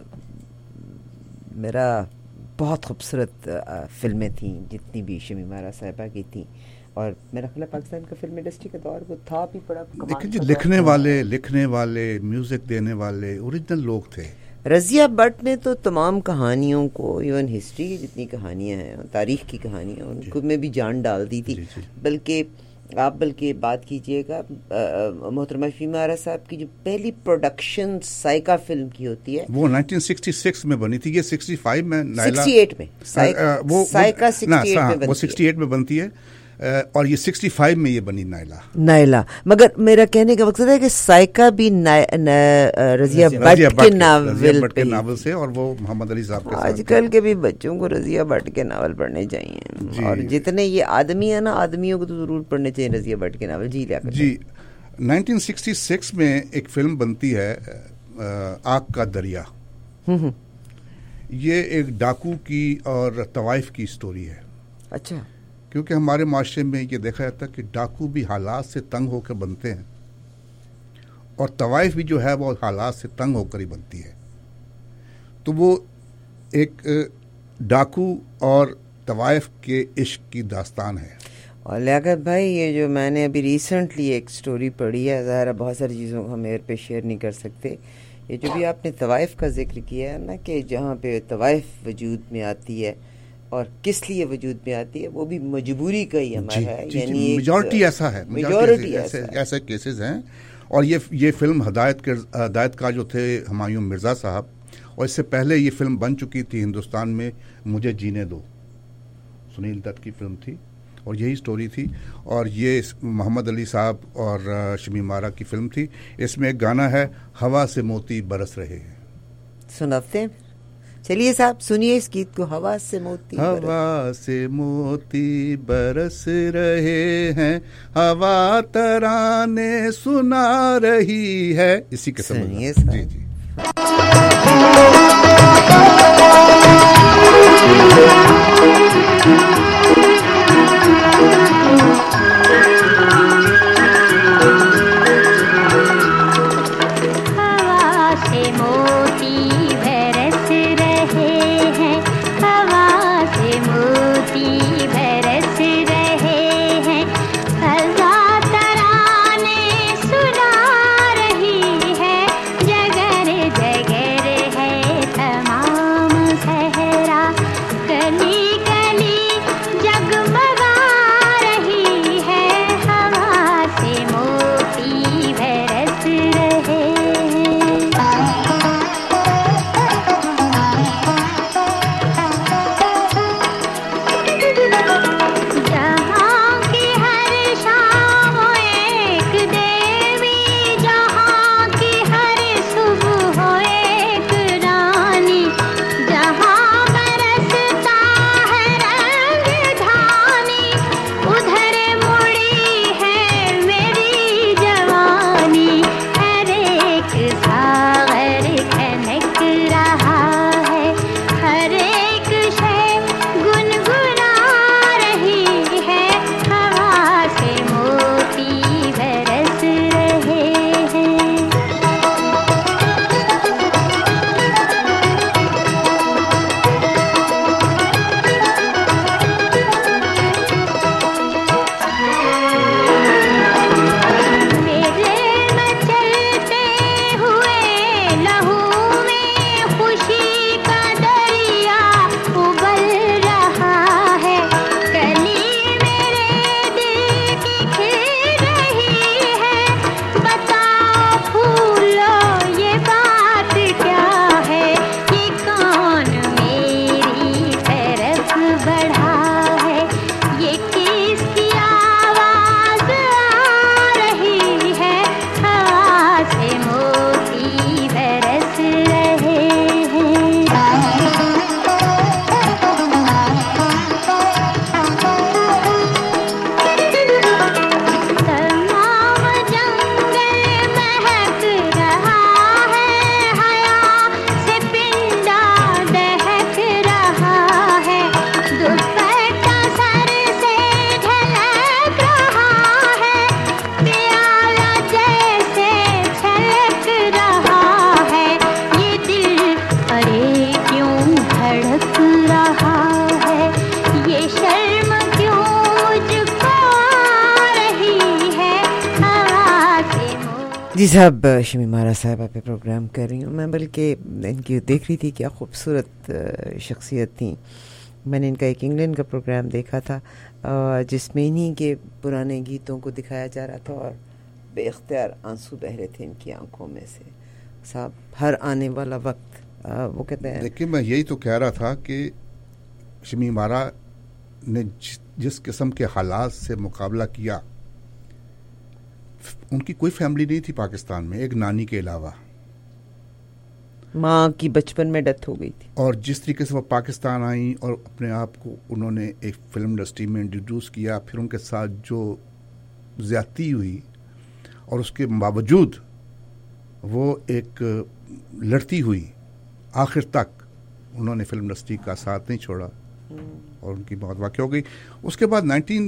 मेरा बहुत खूबसूरत फ़िल्में थीं जितनी भी शमी मारा साहिबा की थी, और मेरा ख्याल है पाकिस्तान का फिल्म इंडस्ट्री का दौर वो था भी बड़ा देखिए जी, लिखने वाले म्यूज़िक देने वाले ओरिजिनल लोग थे। रज़िया भट्ट ने तो तमाम कहानियों को, इवन हिस्ट्री की जितनी कहानियाँ हैं, तारीख़ की कहानियाँ, उनको में भी जान डाल दी थी। बल्कि आप बात कीजिएगा मोहतरमा शमी मारा साहब की जो पहली प्रोडक्शन साइका फिल्म की होती है वो 1966 में बनी थी। ये 65 में 68 में साइका 68 में वो 68 में बनती है, और ये 65 में ये बनी नायला। मगर मेरा कहने का मकसद है कि साइका भी रज़िया भट्ट के नावल से, और वो मोहम्मद अली साहब के साथ। आजकल के भी बच्चों को रज़िया भट्ट के नावल पढ़ने चाहिए, और जितने ये आदमी है ना, आदमियों को तो जरूर पढ़ने चाहिए रज़िया भट्ट के नावल। जी 1966 में एक फिल्म बनती है आग का दरिया। ये एक डाकू की और तवाइफ की स्टोरी है। अच्छा। क्योंकि हमारे माशरे में ये देखा जाता है कि डाकू भी हालात से तंग होकर बनते हैं, और तवाइफ भी जो है वो हालात से तंग होकर ही बनती है। तो वो एक डाकू और तवाइफ के इश्क की दास्तान है। और लियाकत भाई, ये जो मैंने अभी रिसेंटली एक स्टोरी पढ़ी है, ज़ाहिर बहुत सारी चीज़ों को हम एयर पे शेयर नहीं कर सकते। ये जो भी आपने तवाइफ का जिक्र किया है ना, कि जहाँ पे तवाइफ वजूद में आती है और किस लिए वजूद में आती है, वो भी मजबूरी का ही अमल है। यानी मेजॉरिटी ऐसा है, मेजॉरिटी ऐसे केसेस हैं। और ये फिल्म हदायतकार जो थे हुमायूं मिर्ज़ा साहब, और इससे पहले ये फिल्म बन चुकी थी हिंदुस्तान में, मुझे जीने दो, सुनील दत्त की फिल्म थी, और यही स्टोरी थी। और ये मोहम्मद अली साहब और शमी मारा की फिल्म थी। इसमें एक गाना है, हवा से मोती बरस रहे हैं। सुनाते हैं, चलिए साहब सुनिए इस गीत को। हवा से मोती बरस रहे हैं, हवा तराने सुना रही है। इसी के सुनिए जी जी। धड़क रहा है, ये शर्म क्यों मुझको रही है हवा से मुँह। जी साहब, शमीमारा साहबा पे प्रोग्राम कर रही हूँ मैं, बल्कि इनकी देख रही थी क्या खूबसूरत शख्सियत थी। मैंने इनका एक इंग्लैंड का प्रोग्राम देखा था जिसमें इन्हीं के पुराने गीतों को दिखाया जा रहा था और बेख्तियार आंसू बह रहे थे इनकी आंखों में से। साहब, हर आने वाला वक्त वो कहते हैं। देखिए, मैं यही तो कह रहा था कि शमीमारा ने जिस किस्म के हालात से मुकाबला किया, उनकी कोई फैमिली नहीं थी पाकिस्तान में, एक नानी के अलावा। माँ की बचपन में डेथ हो गई थी, और जिस तरीके से वो पाकिस्तान आई और अपने आप को उन्होंने एक फिल्म इंडस्ट्री में इंट्रोड्यूस किया, फिर उनके साथ जो ज़्यादती हुई और उसके बावजूद वो एक लड़ती हुई, आखिर तक उन्होंने फिल्म इंडस्ट्री का साथ नहीं छोड़ा और उनकी बहुत वाक़या हो गई। उसके बाद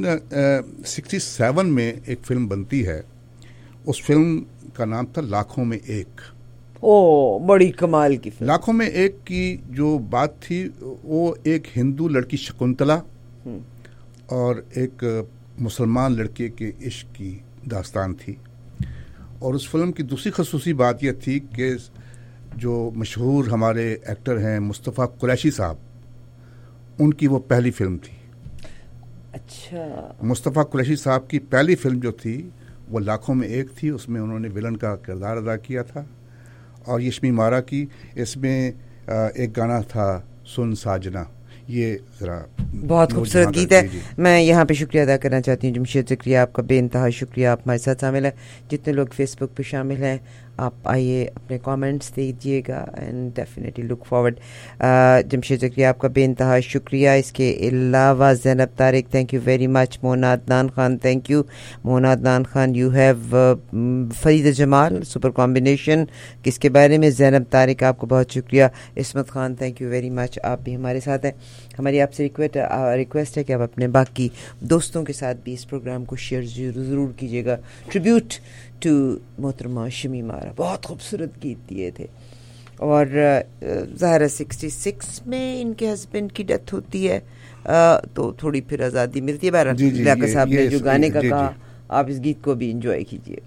1967 में एक फ़िल्म बनती है, उस फिल्म का नाम था लाखों में एक। ओ, बड़ी कमाल की फिल्म। लाखों में एक की जो बात थी, वो एक हिंदू लड़की शकुंतला और एक मुसलमान लड़के के इश्क की दास्तान थी। और उस फिल्म की दूसरी खसूसी बात यह थी कि जो मशहूर हमारे एक्टर हैं मुस्तफ़ा कुरैशी साहब, उनकी वो पहली फिल्म थी। अच्छा, मुस्तफ़ा कुरैशी साहब की पहली फिल्म जो थी वो लाखों में एक थी, उसमें उन्होंने विलन का किरदार अदा किया था। और ये शमीमारा की इसमें एक गाना था सुन साजना, ये ज़रा बहुत खूबसूरत गीत है। मैं यहाँ पे शुक्रिया अदा करना चाहती हूँ जमशेद ज़करिया, आपका बेइंतहा शुक्रिया, आप हमारे साथ शामिल हैं। जितने लोग फेसबुक पे शामिल हैं, आप आइए अपने कमेंट्स दीजिएगा and definitely look forward. Jamshed Zakaria, आपका बेइंतहा शुक्रिया। इसके अलावा Zainab Tariq, thank you very much. Mona Adnan Khan, thank you. Mona Adnan Khan, you have Farid Jamal, super combination किसके बारे में। ज़ैनब तारिक, आपको बहुत शुक्रिया। Ismat Khan, thank you very much, आप भी हमारे साथ हैं। हमारी आपसे रिक्वेस्ट है कि आप अपने बाकी दोस्तों के साथ भी इस प्रोग्राम को शेयर ज़रूर कीजिएगा। ट्रिब्यूट टू मोहतरमा शमीमारा, बहुत खूबसूरत गीत दिए थे। और ज़ाहिर 66 में इनके हस्बैंड की डेथ होती है, तो थोड़ी फिर आज़ादी मिलती है। बहरहाल लियाकत साहब ने जो गाने का कहा, आप इस गीत को भी इंजॉय कीजिए।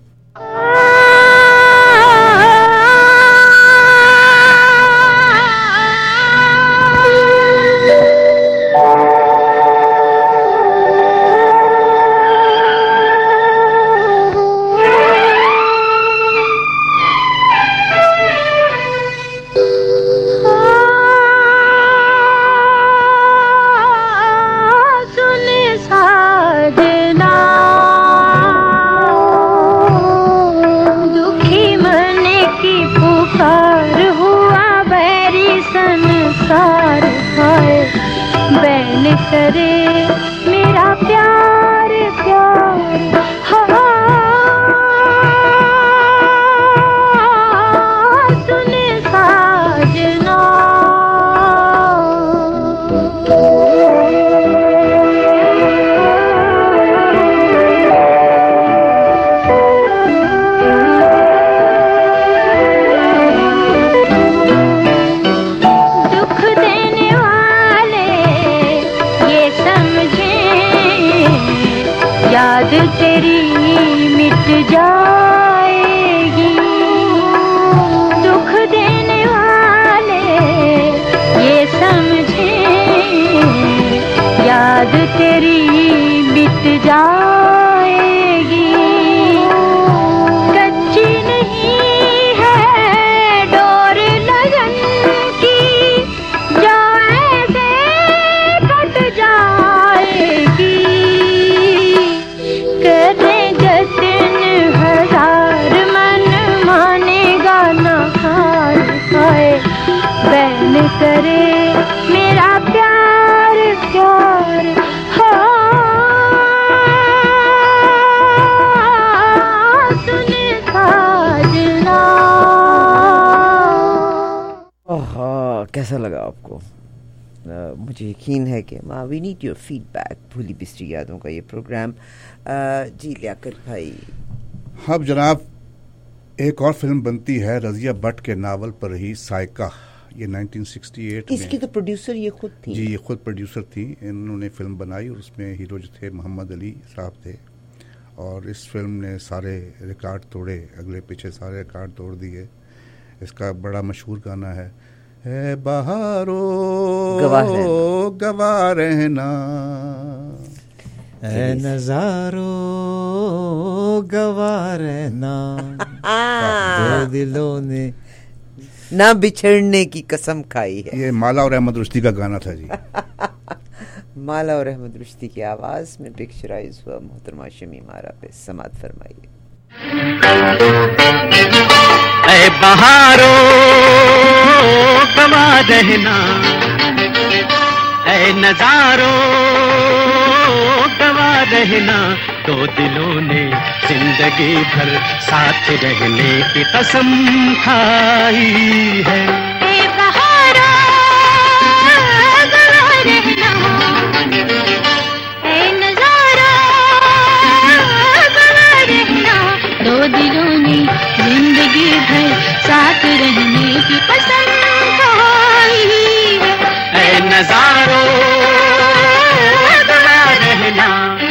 करे मेरा प्यार प्यार, सुने साजना। याद तेरी मिट जाएगी, दुख देने वाले ये समझे, याद तेरी मिट जाएगी। कच्ची नहीं है डोर लगन की, जो ऐसे कट जाएगी। करेगा दिन हजार मन मानेगा ना हार, हाय बैन करे मेरा प्यार प्यार, सुने साजना। कैसा लगा आपको? मुझे यकीन है कि वी नीड योर फीडबैक। भूली बिस्तरी यादों का ये प्रोग्राम। जी लियाकत भाई। अब जनाब, एक और फिल्म बनती है रज़िया भट्ट के नावल पर ही, साइका, ये 1968 इसकी तो प्रोड्यूसर ये खुद थी? जी, ये खुद प्रोड्यूसर थी। इन्होंने फिल्म बनाई और उसमें हीरो जो थे मोहम्मद अली साहब थे, और इस फिल्म ने सारे रिकॉर्ड तोड़े, अगले पीछे सारे रिकॉर्ड तोड़ दिए। इसका बड़ा मशहूर गाना है बहारो गवाह रहना, नजारो गवाह रहना, दो दिलों ने ना बिछड़ने की कसम खाई है। ये माला और अहमद रुश्ती का गाना था जी। माला और अहमद रुश्ती की आवाज में पिक्चराइज हुआ मोहतरमा शमीम आरा पे समात फरमाइए। ऐ बहारो गवाह रहना, ऐ नजारो गवाह रहना, दो दिलों ने जिंदगी भर साथ रहने की कसम खाई है। ऐ बहारो गवाह रहना, ऐ नजारो गवाह रहना, दो दिलों ने जिंदगी भर साथ रहने की कसम खाई है। ऐ नजारो गवाह रहना,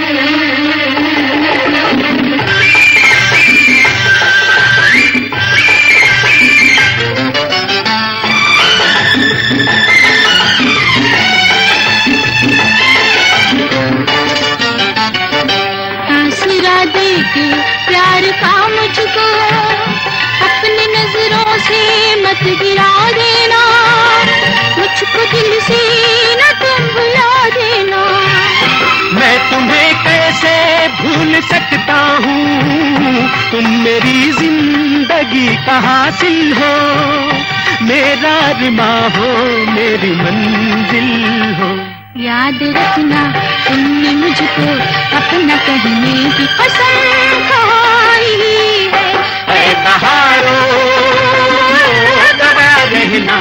प्यार का मुझको अपनी नजरों से मत गिरा देना, मुझको दिल से न तुम भुला देना। मैं तुम्हें कैसे भूल सकता हूँ, तुम मेरी जिंदगी का हासिल हो, मेरा रिमा हो, मेरी मंजिल हो। याद रखना तुमने मुझको अपना कहने की कसम खाई है। ऐ बहारो गवाह रहना,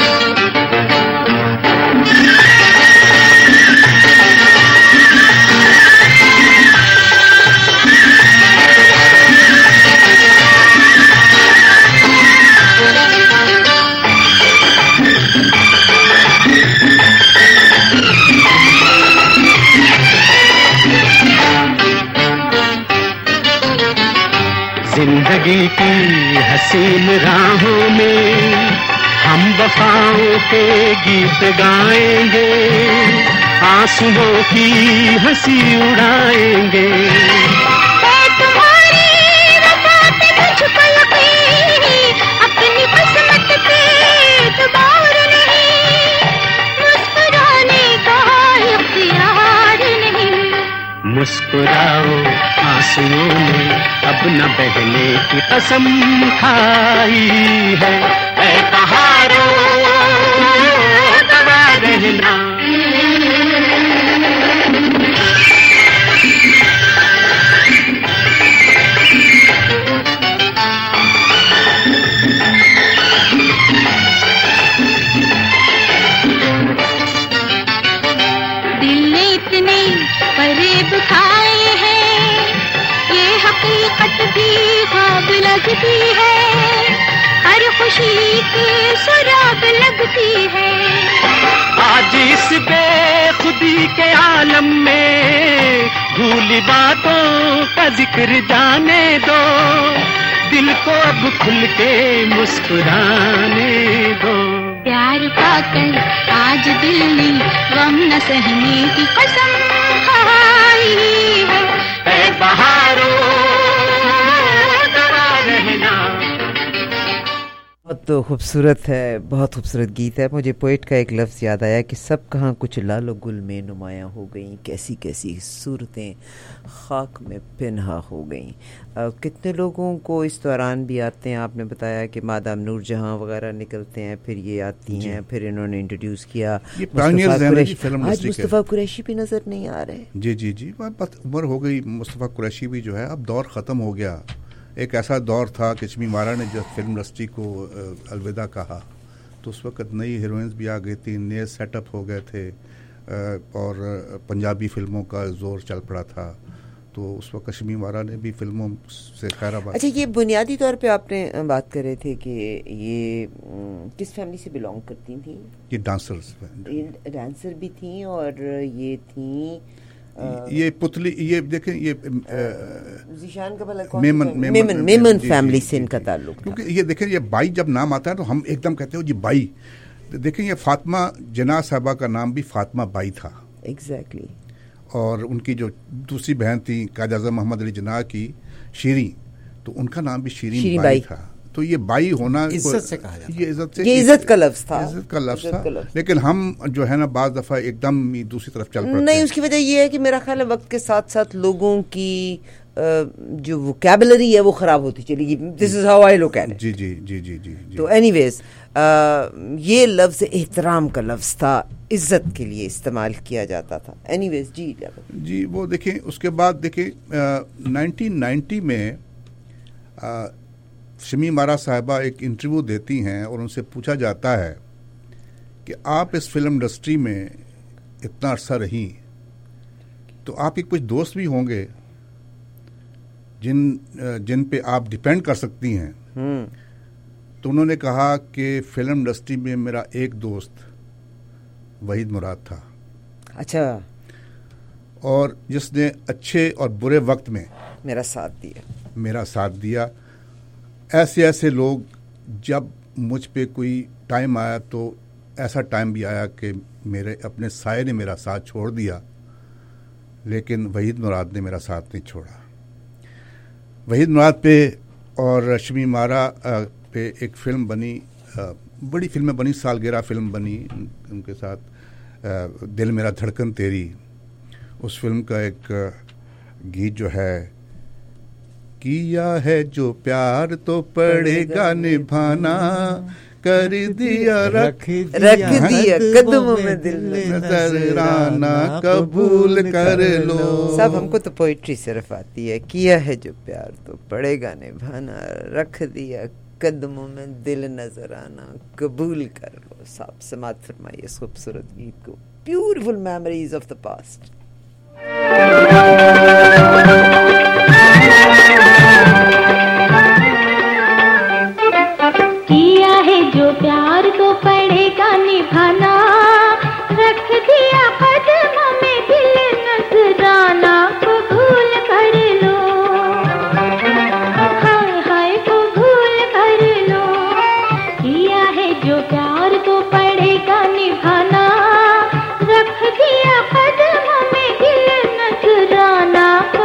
जिंदगी की हसीन राहों में हम वफाओं के गीत गाएंगे, आंसुओं की हंसी उड़ाएंगे। तुम्हारी वफा पे मुझको यकीन, अपनी किस्मत पे एतबार नहीं, मुस्कुराने का इख्तियार नहीं। मुस्कुराओ आंसुओं ने अब न बहने की कसम खाई है। ऐ बहारो गवाह रहना, दिल ने इतने फरेब खाए हैं, ये हकीकत भी ख्वाब लगती है, हर खुशी की सुराग लगती है। आज इस बेखुदी के आलम में भूली बातों का जिक्र जाने दो, दिल को अब खुल के मुस्कुराने दो। प्यार पाकर आज दिल ने गम न सहने की कसम खाई है। ऐ बहारो गवाह रहना। बहुत खूबसूरत है, बहुत खूबसूरत गीत है। मुझे पोइट का एक लफ्ज़ याद आया कि सब कहाँ कुछ लालो गुल में नुमायाँ हो गईं, कैसी कैसी सूरतें खाक में पिन्हा हो गईं। कितने लोगों को इस दौरान भी आते हैं, आपने बताया कि मादाम नूरजहां वगैरह निकलते हैं, फिर ये आती हैं, फिर इन्होंने इंट्रोड्यूस किया। आज मुस्तफ़ा कुरैशी भी नज़र नहीं आ रहे। जी जी जी, उम्र हो गई। मुस्तफ़ा कुरैशी भी जो है अब दौर ख़त्म हो गया। एक ऐसा दौर था कि शमीम आरा ने जब फिल्म इंडस्ट्री को अलविदा कहा तो उस वक्त नई हीरोइंस भी आ गई थी, नए सेटअप हो गए थे और पंजाबी फिल्मों का जोर चल पड़ा था। तो उस वक्त शमी मारा ने भी फिल्मों से खैराबाद। अच्छा, ये बुनियादी तौर पे आपने बात कर रहे थे कि ये किस फैमिली से बिलोंग करती थी? ये डांसर्स, डांसर भी थी और ये थी ये पुतली, ये देखें ये जीशान का भला मेमन फैमिली से इनका ताल्लुक, क्योंकि ये देखें ये बाई जब नाम आता है तो हम एकदम कहते हो जी बाई। देखें ये फातिमा जिन्ना साहबा का नाम भी फातिमा बाई था। एग्जैक्टली। और उनकी जो दूसरी बहन थी कायद आज़म मोहम्मद अली जिन्ना की शीरी, तो उनका नाम भी शीरीन बाई था। तो ये बाई होना इज्जत से कहा जाता है, ये इज्जत का लफ्ज था, इज्जत का लफ्ज था। लेकिन हम जो है ना बाज़ दफ़ा एकदम ही दूसरी तरफ चल पड़ते नहीं। उसकी वजह ये है कि मेरा ख्याल है वक्त के साथ साथ लोगों की जो वोकैबुलरी है वो खराब होती चली गई। This is how I look at it. जी जी जी जी जी। तो एनीवेज ये लफ्ज एहतराम का लफ्ज था, इज्जत के लिए इस्तेमाल किया जाता था। एनीवेज जी वो देखें उसके बाद देखें 1990 में शमी मारा साहिबा एक इंटरव्यू देती हैं और उनसे पूछा जाता है कि आप इस फिल्म इंडस्ट्री में इतना अरसा रही तो आपके कुछ दोस्त भी होंगे जिन पे आप डिपेंड कर सकती हैं। तो उन्होंने कहा कि फिल्म इंडस्ट्री में मेरा एक दोस्त वहीद मुराद था। अच्छा। और जिसने अच्छे और बुरे वक्त में मेरा साथ दिया। ऐसे लोग, जब मुझ पे कोई टाइम आया तो ऐसा टाइम भी आया कि मेरे अपने साये ने मेरा साथ छोड़ दिया, लेकिन वहीद मुराद ने मेरा साथ नहीं छोड़ा। वहीद मुराद पे और शमी मारा पे एक फिल्म बनी, बड़ी फिल्में बनी, सालगिरह फिल्म बनी उनके साथ, दिल मेरा धड़कन तेरी। उस फिल्म का एक गीत जो है, किया है जो प्यार तो पड़ेगा निभाना, कर दिया रख दिया कदमों में दिल नजराना, कबूल कर लो। सब हमको तो पोइट्री सिर्फ आती है। किया है जो प्यार तो पड़ेगा निभाना, रख दिया कदमों में दिल नजराना, कबूल कर लो। साहब समात फरमाइए इस खूबसूरत गीत को। Beautiful memories of the past. किया है जो प्यार तो पड़ेगा निभाना, रख दिया कदमों में दिल नजराना, कबूल कर लो। हाय हाय कबूल कर लो। किया है जो प्यार तो पड़ेगा निभाना, रख दिया कदमों में दिल नजराना,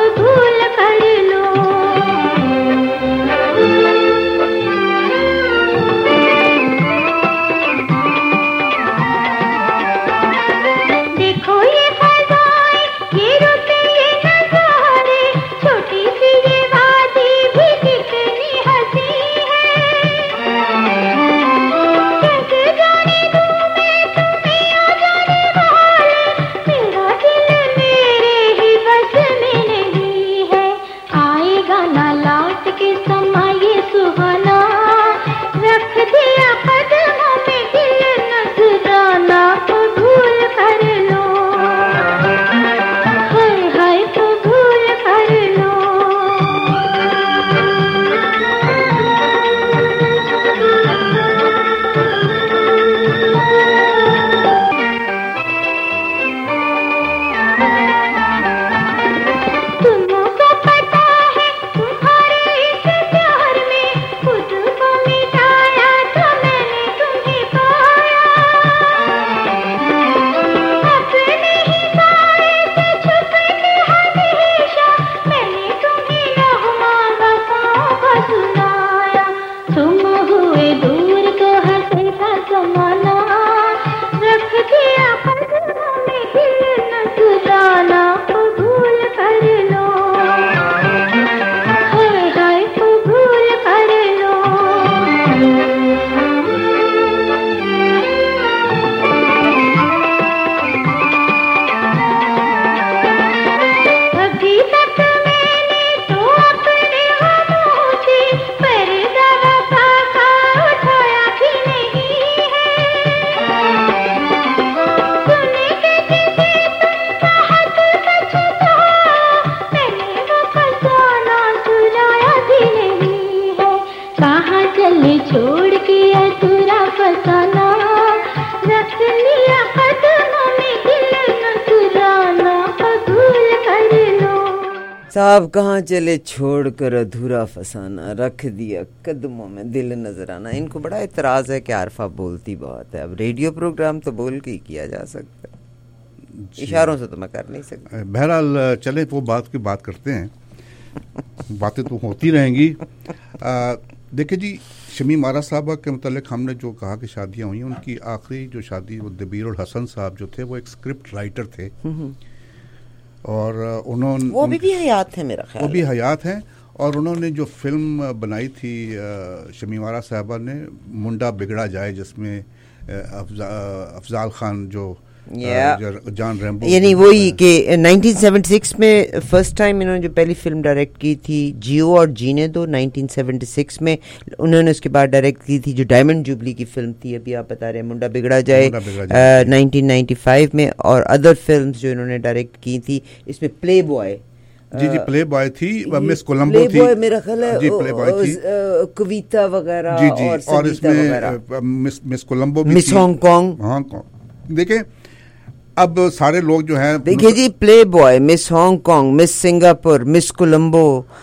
साहब कहाँ चले छोड़ कर अधूरा फसाना, रख दिया कदमों में दिल नजर आना। इनको बड़ा इतराज है कि आरफा बोलती बहुत है। अब रेडियो प्रोग्राम तो बोल के ही किया जा सकता है, इशारों से तो मैं कर नहीं सकता। बहरहाल चले वो बात की बात करते हैं, बातें तो होती रहेंगी। देखिए जी, शमीम आरा साहबा के मतलब हमने जो कहा कि शादियाँ हुई, उनकी आखिरी जो शादी वो दबीरुल हसन साहब जो थे वो एक स्क्रिप्ट राइटर थे और उन्होंने वो भी हयात है मेरा ख्याल, वो भी हयात हैं। और उन्होंने जो फिल्म बनाई थी शमीम आरा साहबा ने, मुंडा बिगड़ा जाए, जिसमें अफजाल खान जो जॉन रैम्बो, यानी वही कि 1976 में फर्स्ट टाइम इन्होंने जो पहली फिल्म डायरेक्ट की थी जियो और जीने दो 1976 में, उन्होंने उसके बाद डायरेक्ट की थी जो डायमंड जुबली की फिल्म थी, अभी आप बता रहे हैं मुंडा बिगड़ा जाए 1995 में, और अदर फिल्म्स जो इन्होंने डायरेक्ट की थी, इसमें प्ले बॉय, जी प्ले बॉय थी, मिस कोलंबो थी, मेरा ख्याल है, जी प्ले बॉय थी, कविता वगैरह, जी और इसमें मिस कोलंबो, मिस हांगकांग। देखें अब सारे लोग जो हैं, देखिए जी, play boy, miss Hong Kong, miss Singapore, miss Colombo,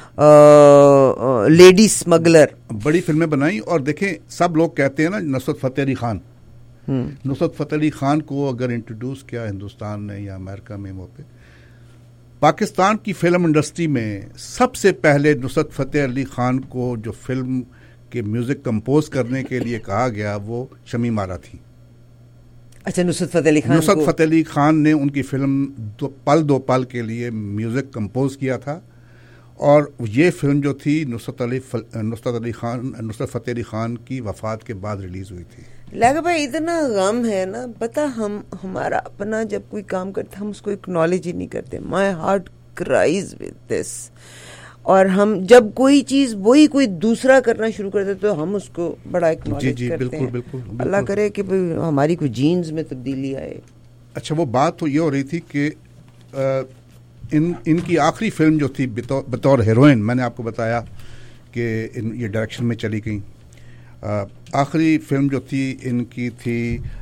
lady smuggler, बड़ी फिल्में बनाई। और देखें सब लोग कहते हैं ना नुसरत फतेह अली खान, नुसरत फतेह अली खान को अगर इंट्रोड्यूस किया हिंदुस्तान ने या अमेरिका में, वो पे पाकिस्तान की फिल्म इंडस्ट्री में सबसे पहले नुसरत फतेह अली खान को जो फिल्म के म्यूजिक कंपोज करने के लिए कहा गया वो शमीम आरा थी। अच्छा, नुसरत फतेह अली खान ने उनकी फिल्म दो पल के लिए म्यूजिक कंपोज किया था, और ये फिल्म जो थी नुसरत फतेह अली खान की वफात के बाद रिलीज हुई थी। लगा भाई इतना गम है ना, पता हमारा अपना जब कोई काम करते हम उसको एक्नॉलेज ही नहीं करते। My heart cries with this. और हम जब कोई चीज वही कोई दूसरा करना शुरू करते तो हम उसको बड़ा एक्नॉलेज करते हैं। बिल्कुल। अल्लाह करे कि हमारी कोई जीन्स में तब्दीली आए। अच्छा, वो बात तो ये हो रही थी कि इनकी आखिरी फिल्म जो थी बतौर हीरोइन, मैंने आपको बताया कि ये डायरेक्शन में चली गई। आखिरी फिल्म जो थी इनकी थी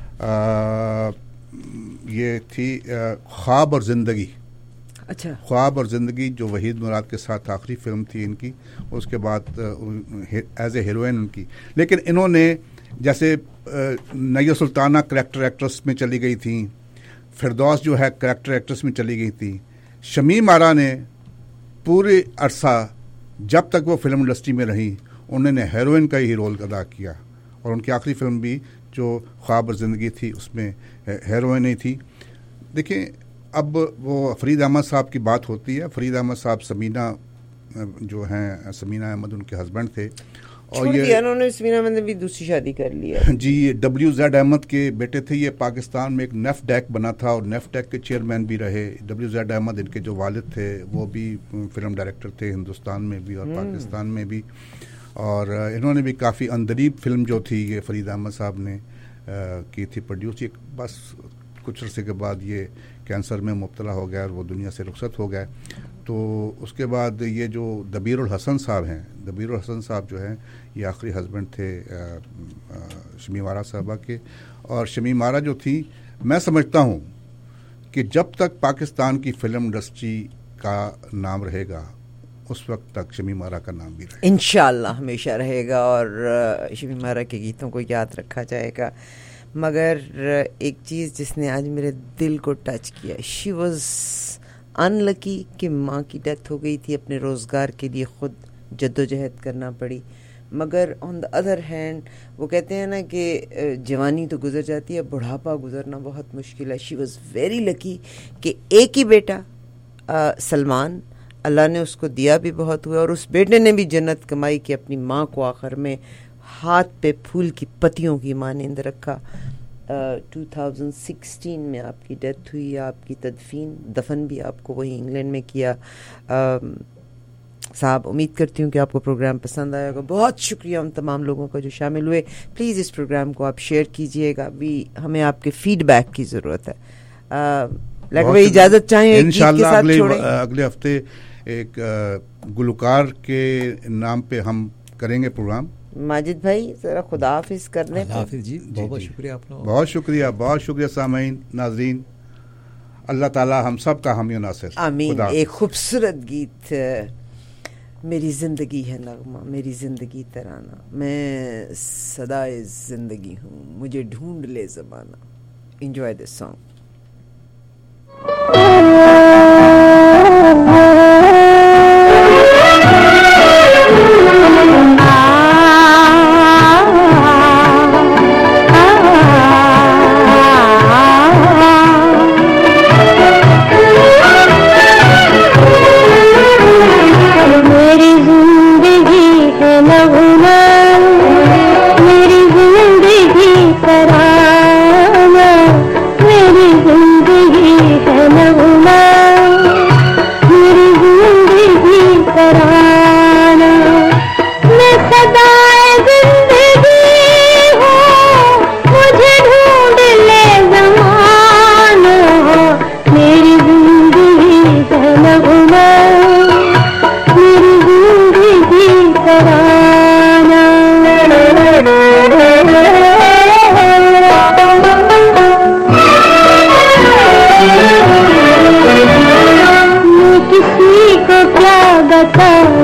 ये थी ख्वाब और ज़िंदगी। अच्छा, ख्वाब और ज़िंदगी जो वहीद मुराद के साथ आखिरी फिल्म थी इनकी, उसके बाद एज ए हीरोइन उनकी। लेकिन इन्होंने जैसे नैया सुल्ताना करैक्टर एक्ट्रेस में चली गई थी, फिरदौस जो है करैक्टर एक्ट्रेस में चली गई थी। शमीम आरा ने पूरे अरसा जब तक वो फिल्म इंडस्ट्री में रही उन्होंने हीरोइन का ही रोल अदा किया, और उनकी आखिरी फिल्म भी जो ख्वाब और ज़िंदगी थी उसमें हीरोइन ही थी। देखिए, अब वो फरीद अहमद साहब की बात होती है। फरीद अहमद साहब समीना जो हैं, समीना अहमद उनके हस्बैंड थे, और ये उन्होंने समीना अहमद ने भी दूसरी शादी कर लिया जी। WZ अहमद के बेटे थे। ये पाकिस्तान में एक नेफ्टैक बना था और नेफ्टैक के चेयरमैन भी रहे। WZ अहमद इनके जो वालिद थे वो भी फिल्म डायरेक्टर थे, हिंदुस्तान में भी और पाकिस्तान में भी। और इन्होंने भी काफ़ी अंदरीब फिल्म जो थी ये फरीद अहमद साहब ने की थी प्रोड्यूस। ये बस कुछ अरसे के बाद ये कैंसर में मुब्तला हो गया और वो दुनिया से रुखसत हो गए। तो उसके बाद ये जो दबीरुल हसन साहब हैं, दबीरुल हसन साहब जो हैं ये आखिरी हस्बैंड थे शमीम आरा साहबा के। और शमीम आरा जो थी, मैं समझता हूँ कि जब तक पाकिस्तान की फिल्म इंडस्ट्री का नाम रहेगा उस वक्त तक शमीम आरा का नाम भी रहेगा, इंशाअल्लाह हमेशा रहेगा, और शमीम आरा के गीतों को याद रखा जाएगा। मगर एक चीज़ जिसने आज मेरे दिल को टच किया, शी वॉज अनलकी कि माँ की डेथ हो गई थी, अपने रोज़गार के लिए ख़ुद जद्दोजहद करना पड़ी। मगर ऑन द अदर हैंड वो कहते हैं ना कि जवानी तो गुजर जाती है, बुढ़ापा गुजरना बहुत मुश्किल है। शी वॉज़ वेरी लकी कि एक ही बेटा सलमान, अल्लाह ने उसको दिया भी बहुत हुआ, और उस बेटे ने भी जन्नत कमाई कि अपनी माँ को आखिर में हाथ पे फूल की पत्तियों की मानिंद रखा। 2016 में आपकी डेथ हुई, आपकी दफन भी आपको वही इंग्लैंड में किया। साहब, उम्मीद करती हूँ कि आपको प्रोग्राम पसंद आएगा। बहुत शुक्रिया उन तमाम लोगों का जो शामिल हुए। प्लीज़ इस प्रोग्राम को आप शेयर कीजिएगा भी, हमें आपके फीडबैक की ज़रूरत है। लगा भाई इजाज़त चाहें इंशाल्लाह अगले हफ्ते एक गुलकार के नाम पे हम करेंगे प्रोग्राम। माजिद भाई जरा खुदा हाफिज करने हाफिज जी, बहुत शुक्रिया आप लोगों, बहुत शुक्रिया सामीन नाज़रीन। अल्लाह ताला हम सब का हामी नासिर। आमीन। एक खूबसूरत गीत, मेरी जिंदगी है नगमा, मेरी जिंदगी तराना, मैं सदाए जिंदगी हूँ, मुझे ढूंढ ले ज़माना। Enjoy this song. किसी को क्या बताऊं